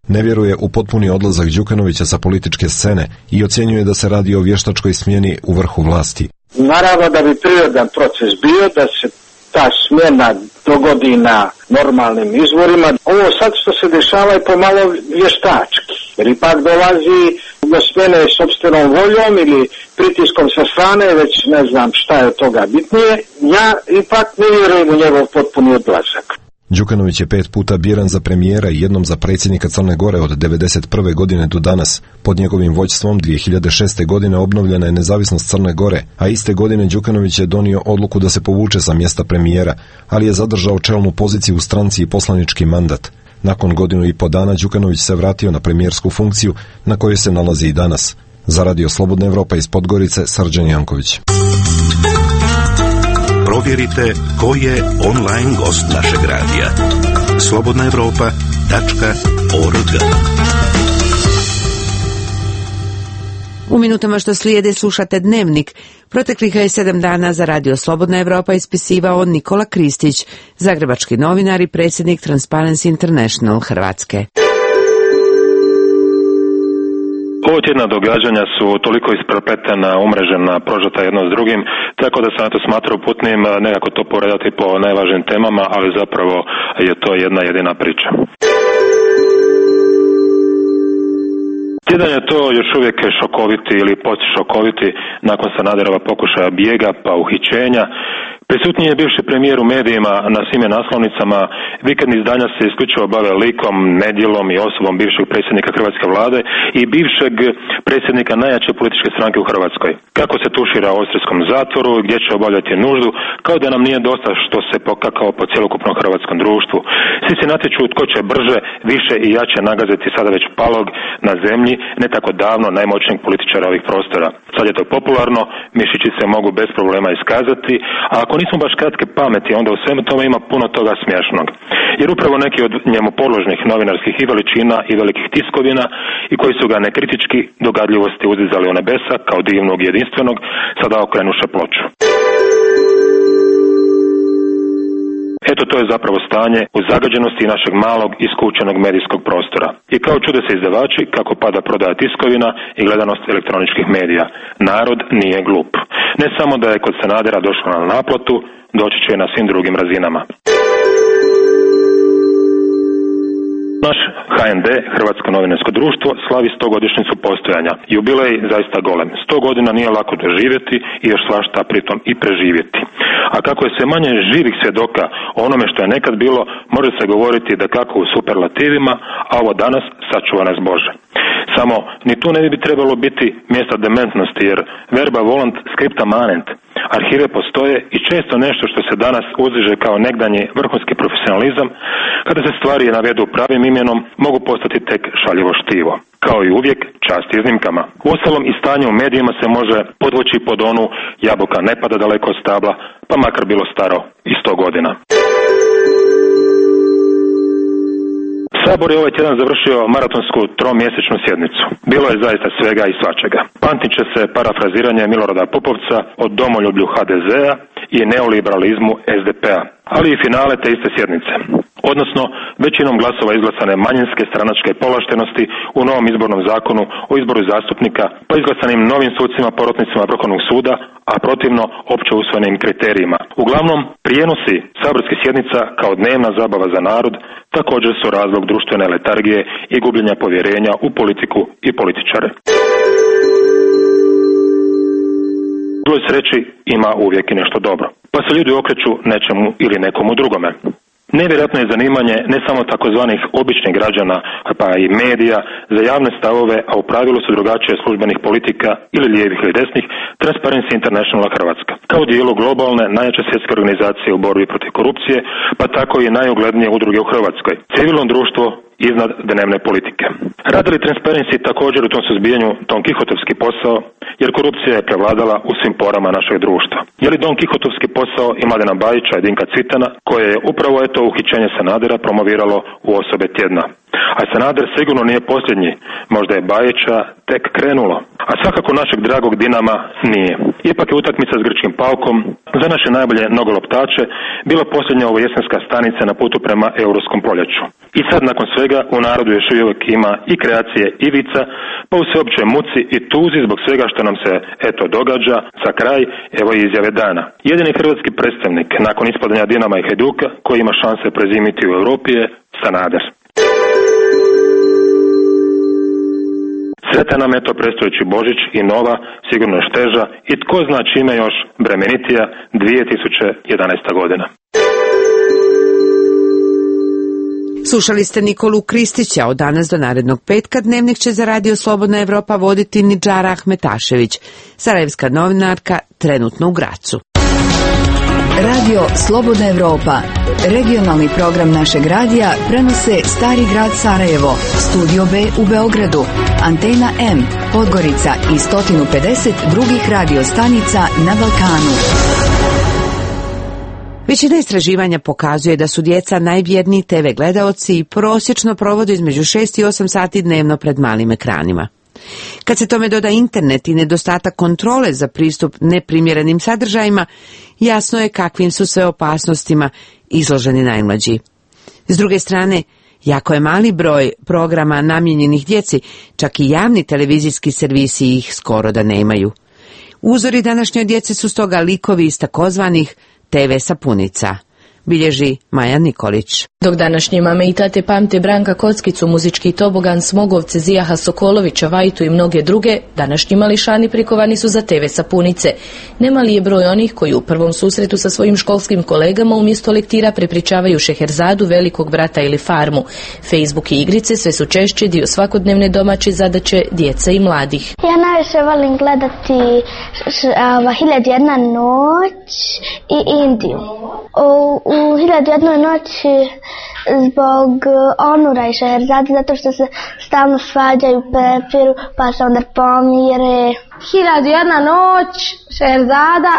Ne vjeruje u potpuni odlazak Đukanovića sa političke scene i ocjenjuje da se radi o vještačkoj smjeni u vrhu vlasti. Naravno da bi prirodan proces bio da se ta smjena dogodi na normalnim izvorima. Ovo sad što se dešava je pomalo vještački, jer ipak dolazi do smjene sopstvenom voljom ili pritiskom sa strane, već ne znam šta je od toga bitnije. Ja ipak ne vjerujem u njegov potpuni odlazak. Đukanović je pet puta biran za premijera i jednom za predsjednika Crne Gore od devedeset prve godine do danas. Pod njegovim vođstvom dvije hiljade šeste. godine obnovljena je nezavisnost Crne Gore, a iste godine Đukanović je donio odluku da se povuče sa mjesta premijera, ali je zadržao čelnu poziciju u stranci i poslanički mandat. Nakon godinu i po dana Đukanović se vratio na premijersku funkciju na kojoj se nalazi i danas. Za Radio Slobodna Evropa iz Podgorice, Srđan Janković. Provjerite ko je online gost našeg radija. slobodna evropa tačka org. U minutama što slijede slušate Dnevnik. Proteklih je sedam dana za Radio Slobodna Evropa ispisivao Nikola Kristić, zagrebački novinar i predsjednik Transparency International Hrvatske. Ovo tjedna događanja su toliko isprepletena, umrežena, prožeta jedno s drugim, tako da sam to smatrao putnim nekako to poredati po najvažnijim temama, ali zapravo je to jedna jedina priča. Tjedan je to još uvijek šokoviti ili postšokoviti nakon Sanaderova pokušaja bijega pa uhićenja. Prisutniji je bivši premijer u medijima na svim naslovnicama. Vikendni izdanja se isključivo bave likom, nedjelom i osobom bivšeg predsjednika hrvatske vlade i bivšeg predsjednika najjače političke stranke u Hrvatskoj. Kako se tušira u austrijskom zatvoru, gdje će obavljati nuždu, kao da nam nije dosta što se pokakao po cjelokupnom hrvatskom društvu. Svi se natječu tko će brže, više i jače nagaziti sada već palog na zemlji, ne tako davno najmoćnijeg političara ovih prostora. Sad je to popularno, mišići se mogu bez problema iskazati, a ako nismo baš kratke pameti, onda u svemu tome ima puno toga smiješnog. Jer upravo neki od njemu podložnih novinarskih i veličina i velikih tiskovina i koji su ga nekritički dogadljivosti uzdizali u nebesa kao divnog i jedinstvenog, sada okrenuše ploču. Eto, to je zapravo stanje u zagađenosti našeg malog i skučenog medijskog prostora. I kao čude se izdavači kako pada prodaja tiskovina i gledanost elektroničkih medija. Narod nije glup. Ne samo da je kod Sanadera došlo na naplatu, doći će i na svim drugim razinama. Naš H N D, Hrvatsko novinarsko društvo, slavi stogodišnjicu postojanja. Jubilej zaista golem. Sto godina nije lako doživjeti i još svašta pritom i preživjeti. A kako je sve manje živih svjedoka o onome što je nekad bilo, može se govoriti da kako u superlativima, a ovo danas sačuva nas Bože. Samo, ni tu ne bi trebalo biti mjesta dementnosti, jer verba volant scripta manent. Arhive postoje i često nešto što se danas uzdiže kao negdanji vrhunski profesionalizam, kada se stvari navedu pravim imenom, mogu postati tek šaljivo štivo. Kao i uvijek, čast iznimkama. Uostalom i stanje u medijima se može podvući pod onu jabuka ne pada daleko od stabla, pa makar bilo staro i sto godina. Sabor je ovaj tjedan završio maratonsku tromjesečnu sjednicu. Bilo je zaista svega i svačega. Pamtit će se parafraziranje Milorada Pupovca o domoljublju H D Z-a i neoliberalizmu S D P-a, ali i finale te iste sjednice. Odnosno, većinom glasova izglasane manjinske stranačke polaštenosti u novom izbornom zakonu o izboru zastupnika, pa izglasanim novim sucima porotnicima Vrhovnog suda, a protivno opće usvojenim kriterijima. Uglavnom, prijenosi saborskih sjednica kao dnevna zabava za narod također su razlog društvene letargije i gubljenja povjerenja u politiku i političare. Broj sreći ima uvijek i nešto dobro, pa se ljudi okreću nečemu ili nekomu drugome. Nevjerojatno je zanimanje ne samo takozvanih običnih građana, pa i medija za javne stavove, a u pravilu su drugačije službenih politika ili lijevih ili desnih, Transparency International Hrvatska. Kao dijelu globalne najjače svjetske organizacije u borbi protiv korupcije, pa tako i najuglednije udruge u Hrvatskoj. Civilno društvo iznad dnevne politike. Radi li Transparency također u tom suzbijanju Don Kihotovski posao, jer korupcija je prevladala u svim porama našeg društva? Je li Don Kihotovski posao i Mladena Bajića i Dinka Cvitana, koje je upravo eto uhićenje Sanadera promoviralo u osobe tjedna? A Sanader sigurno nije posljednji, možda je Bajića tek krenulo. A svakako našeg dragog Dinama nije. Ipak je utakmica s grčkim Paukom za naše najbolje nogoloptače bila posljednja ovo jesenska stanica na putu prema Europskom proljeću. I sad nakon svega u narodu još uvijek ima i kreacije Ivica, pa u sveopćoj muci i tuzi zbog svega što nam se eto događa, za kraj evo i izjave dana. Jedini hrvatski predstavnik nakon ispadanja Dinama i Hajduka koji ima šanse prezimiti u Europi je Sanader. Sretan nam eto predstojeći Božić i nova, sigurno još teža i tko zna čime još bremenitija dvije tisuće jedanaesta godina. Slušali ste Nikolu Kristića. Od danas do narednog petka Dnevnik će za Radio Slobodna Evropa voditi Nidžara Ahmetašević, sarajevska novinarka, trenutno u Gracu. Radio Slobodna Evropa, regionalni program našeg radija, prenose Stari grad Sarajevo, Studio B u Beogradu, Antena M, Podgorica i sto pedeset drugih radio stanica na Balkanu. Većina istraživanja pokazuje da su djeca najvjerniji te ve gledaoci i prosječno provode između šest i osam sati dnevno pred malim ekranima. Kad se tome doda internet i nedostatak kontrole za pristup neprimjerenim sadržajima, jasno je kakvim su sve opasnostima izloženi najmlađi. S druge strane, jako je mali broj programa namijenjenih djeci, čak i javni televizijski servisi ih skoro da nemaju. Uzori današnjoj djece su stoga likovi iz takozvanih te ve sapunica, bilježi Maja Nikolić. Dok današnje mame i tate pamte Branka Kockicu, muzički tobogan, Smogovce, Zijaha Sokolovića, Vajtu i mnoge druge, današnji mališani prikovani su za te ve sapunice. Nemali je broj onih koji u prvom susretu sa svojim školskim kolegama umjesto lektira prepričavaju Šeherzadu, Velikog brata ili Farmu. Facebook i igrice sve su češće dio svakodnevne domaće zadaće djeca i mladih. Ja najviše volim gledati Hiljadu jedna noć i Indiju. U, u Hiljadu jednoj noći zbog Onura i Šeherzade, zato što se stalno svađaju, prepiru, pa se onda pomire. Hiljadu jedna noć, Šeherzada,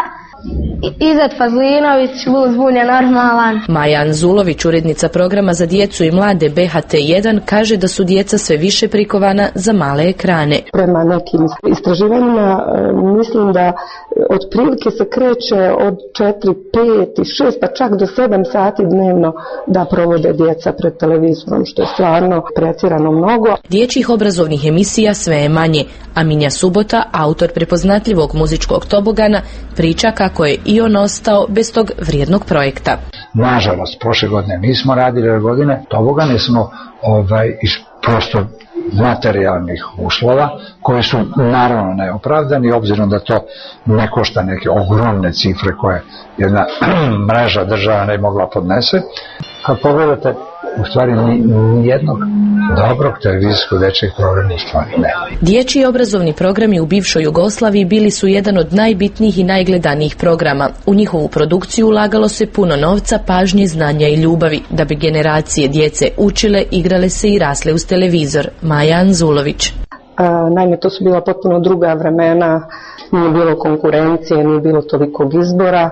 Izet Fazlinović, Buzbun je normalan. Maja Anzulović, urednica programa za djecu i mlade be ha te jedan, kaže da su djeca sve više prikovana za male ekrane. Prema nekim istraživanjima mislim da otprilike se kreće od četiri, pet i šest pa čak do sedam sati dnevno da provode djeca pred televizorom, što je stvarno pretjerano mnogo. Dječjih obrazovnih emisija sve je manje, a Minja Subota, autor prepoznatljivog muzičkog tobogana, priča kako je i on ostao bez tog vrijednog projekta. Nažalost, prošle godine nismo radili, ove godine tobogane smo ovaj, iz prosto materijalnih uslova, koji su naravno neopravdani, obzirom da to ne košta neke ogromne cifre koje jedna mreža država ne mogla podnese. Kad pogledate, u stvari nijednog dobrog televizijskog dječjeg programa u stvari ne. Dječji obrazovni programi u bivšoj Jugoslaviji bili su jedan od najbitnijih i najgledanijih programa. U njihovu produkciju ulagalo se puno novca, pažnje, znanja i ljubavi, da bi generacije djece učile, igrale se i rasle uz televizor. Maja Anzulović. A, naime, to su bila potpuno druga vremena, nije bilo konkurencije, nije bilo tolikog izbora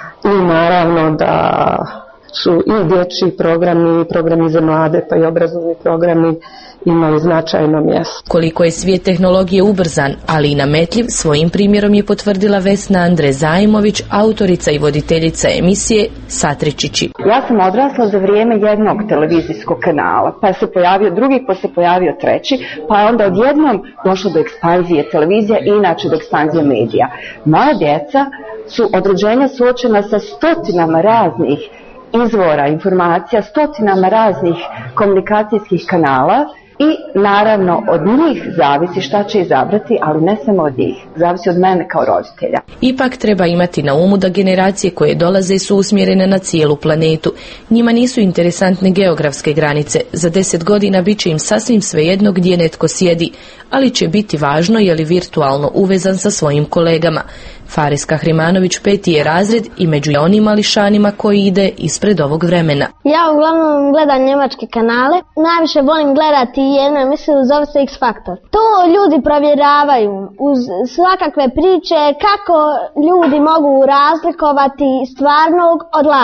i naravno da su i dječji programi, i programi za mlade, pa i obrazovni programi imali značajno mjesto. Koliko je svijet tehnologije ubrzan, ali i nametljiv, svojim primjerom je potvrdila Vesna Andre Zajmović, autorica i voditeljica emisije Satričići. Ja sam odrasla za vrijeme jednog televizijskog kanala, pa se pojavio drugi, pa se pojavio treći, pa je onda odjednom došlo do ekspanzije televizija i inače do ekspanzije medija. Moja djeca su od rođenja suočena sa stotinama raznih izvora informacija, stotinama raznih komunikacijskih kanala i naravno od njih zavisi šta će izabrati, ali ne samo od njih, zavisi od mene kao roditelja. Ipak treba imati na umu da generacije koje dolaze su usmjerene na cijelu planetu. Njima nisu interesantne geografske granice. Za deset godina bit će im sasvim svejedno gdje netko sjedi, ali će biti važno je li virtualno uvezan sa svojim kolegama. Faris Kahrimanović peti je razred i među onim mališanima koji ide ispred ovog vremena. Ja uglavnom gledam njemačke kanale. Najviše volim gledati jednu emisiju, zove se X Factor. To ljudi provjeravaju uz svakakve priče kako ljudi mogu razlikovati stvarnog od laži.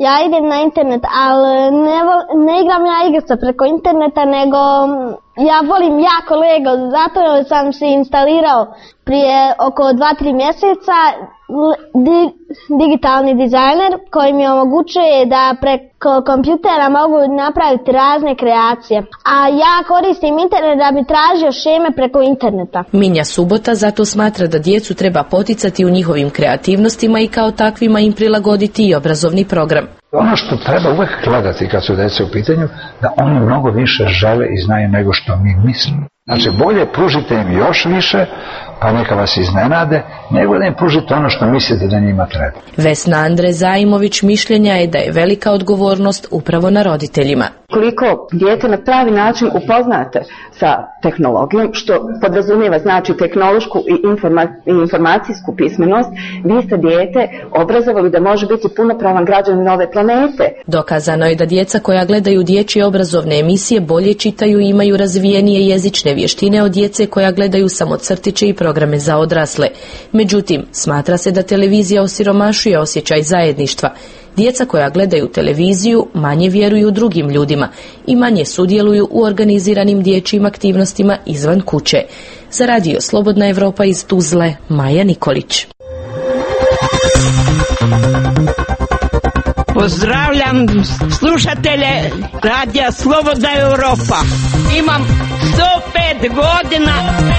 ja idem na internet, ali ne, vol, ne igram ja igrice preko interneta, nego ja volim jako Lego, zato sam se instalirao prije oko dva tri mjeseca di, digitalni dizajner koji mi omogućuje da preko kompjutera mogu napraviti razne kreacije. A ja koristim internet da bi tražio šeme preko interneta. Minja Subota zato smatra da djecu treba poticati u njihovim kreativnostima i kao takvima im prilagoditi i obrazovni program. Ono što treba uvek gledati kad su djeca u pitanju, da oni mnogo više žele i znaju nego što mi mislimo. Znači, bolje pružite im još više, pa neka vas iznenade, nego da im pružite ono što mislite da njima treba. Vesna Andre Zajimović mišljenja je da je velika odgovornost upravo na roditeljima. Koliko dijete na pravi način upoznate sa tehnologijom, što podrazumijeva znači tehnološku i informa- informacijsku pismenost, vi ste dijete obrazovali da može biti punopravan građanin ove planete. Dokazano je da djeca koja gledaju dječje obrazovne emisije bolje čitaju i imaju razvijenije jezične vještine od djece koja gledaju samo crtiće i programe za odrasle. Međutim, smatra se da televizija osiromašuje osjećaj zajedništva. Djeca koja gledaju televiziju manje vjeruju drugim ljudima i manje sudjeluju u organiziranim dječjim aktivnostima izvan kuće. Za radio Slobodna Evropa iz Tuzle, Maja Nikolić. Pozdravljam slušatelje radija Slobodna Evropa. Imam sto pet godina.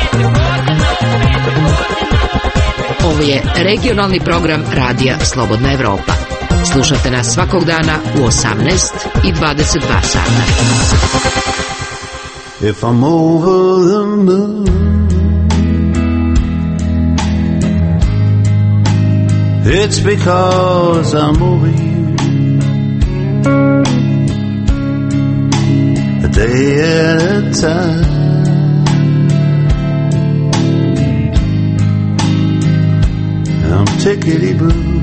Ovo je regionalni program radija Slobodna Evropa. Slušate nas svakog dana u osamnaest i dvadeset dva sata. If I'm over the moon, it's because I'm over you. A day at a time. I'm tickety-boo.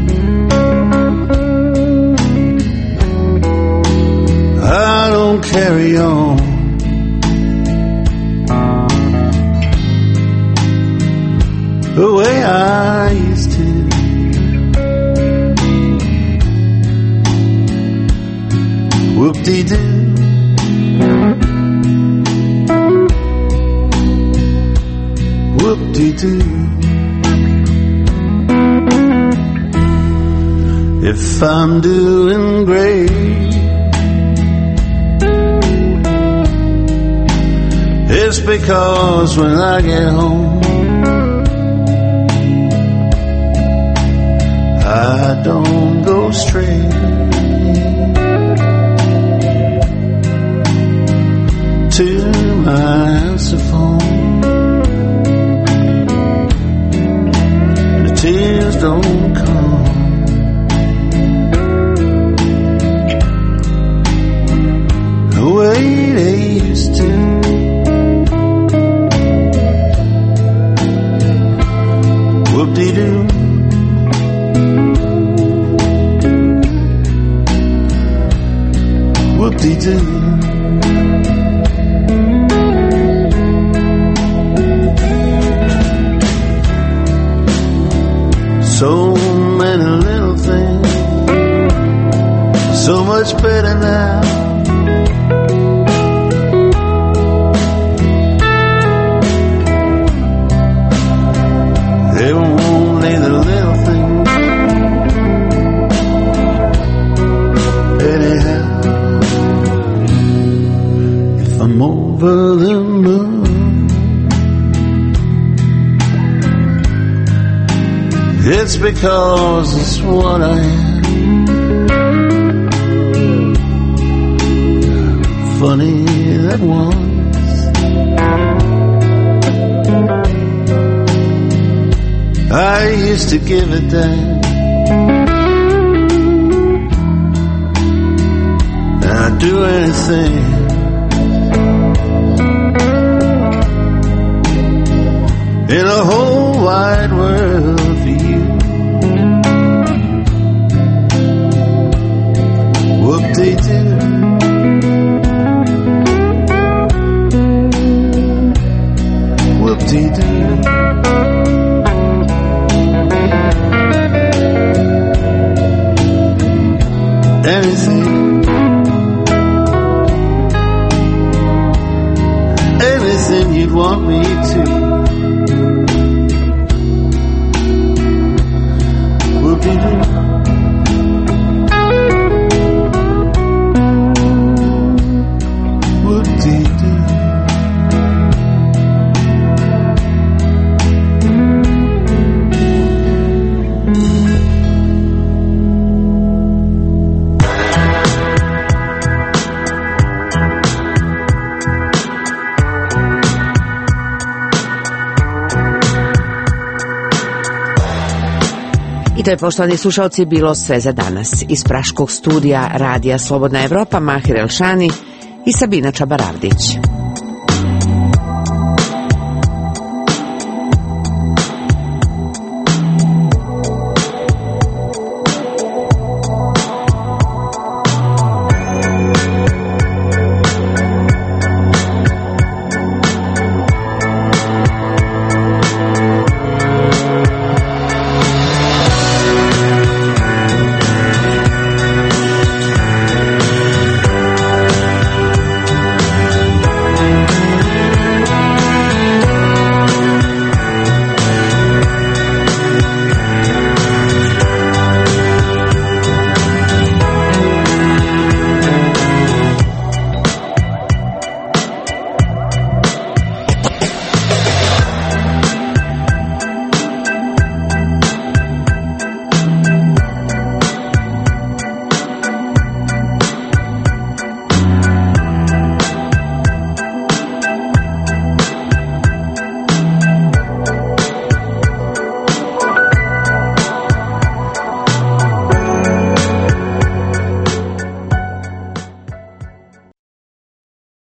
I don't carry on the way I used to. Whoop-dee-doo. Whoop-dee-doo. If I'm doing great, it's because when I get home, I don't go straight to my saxophone. The tears don't come the way they used to. Whoop-dee-doo. Whoop-dee-doo. So many little things, so much better now. They were only the little things. Anyhow, if I'm over the moon, it's because it's what I am. Funny that once I used to give it that, and I'd do anything in the whole wide world for you. Whoop-dee-doo. Whoop-dee-doo. you'd want me to. Whoop-dee-doo. Whoop-dee-doo. I to je, poštovani slušalci, bilo sve za danas. Iz praškog studija Radija Slobodna Evropa, Mahir Elšani i Sabina Čabaravdić.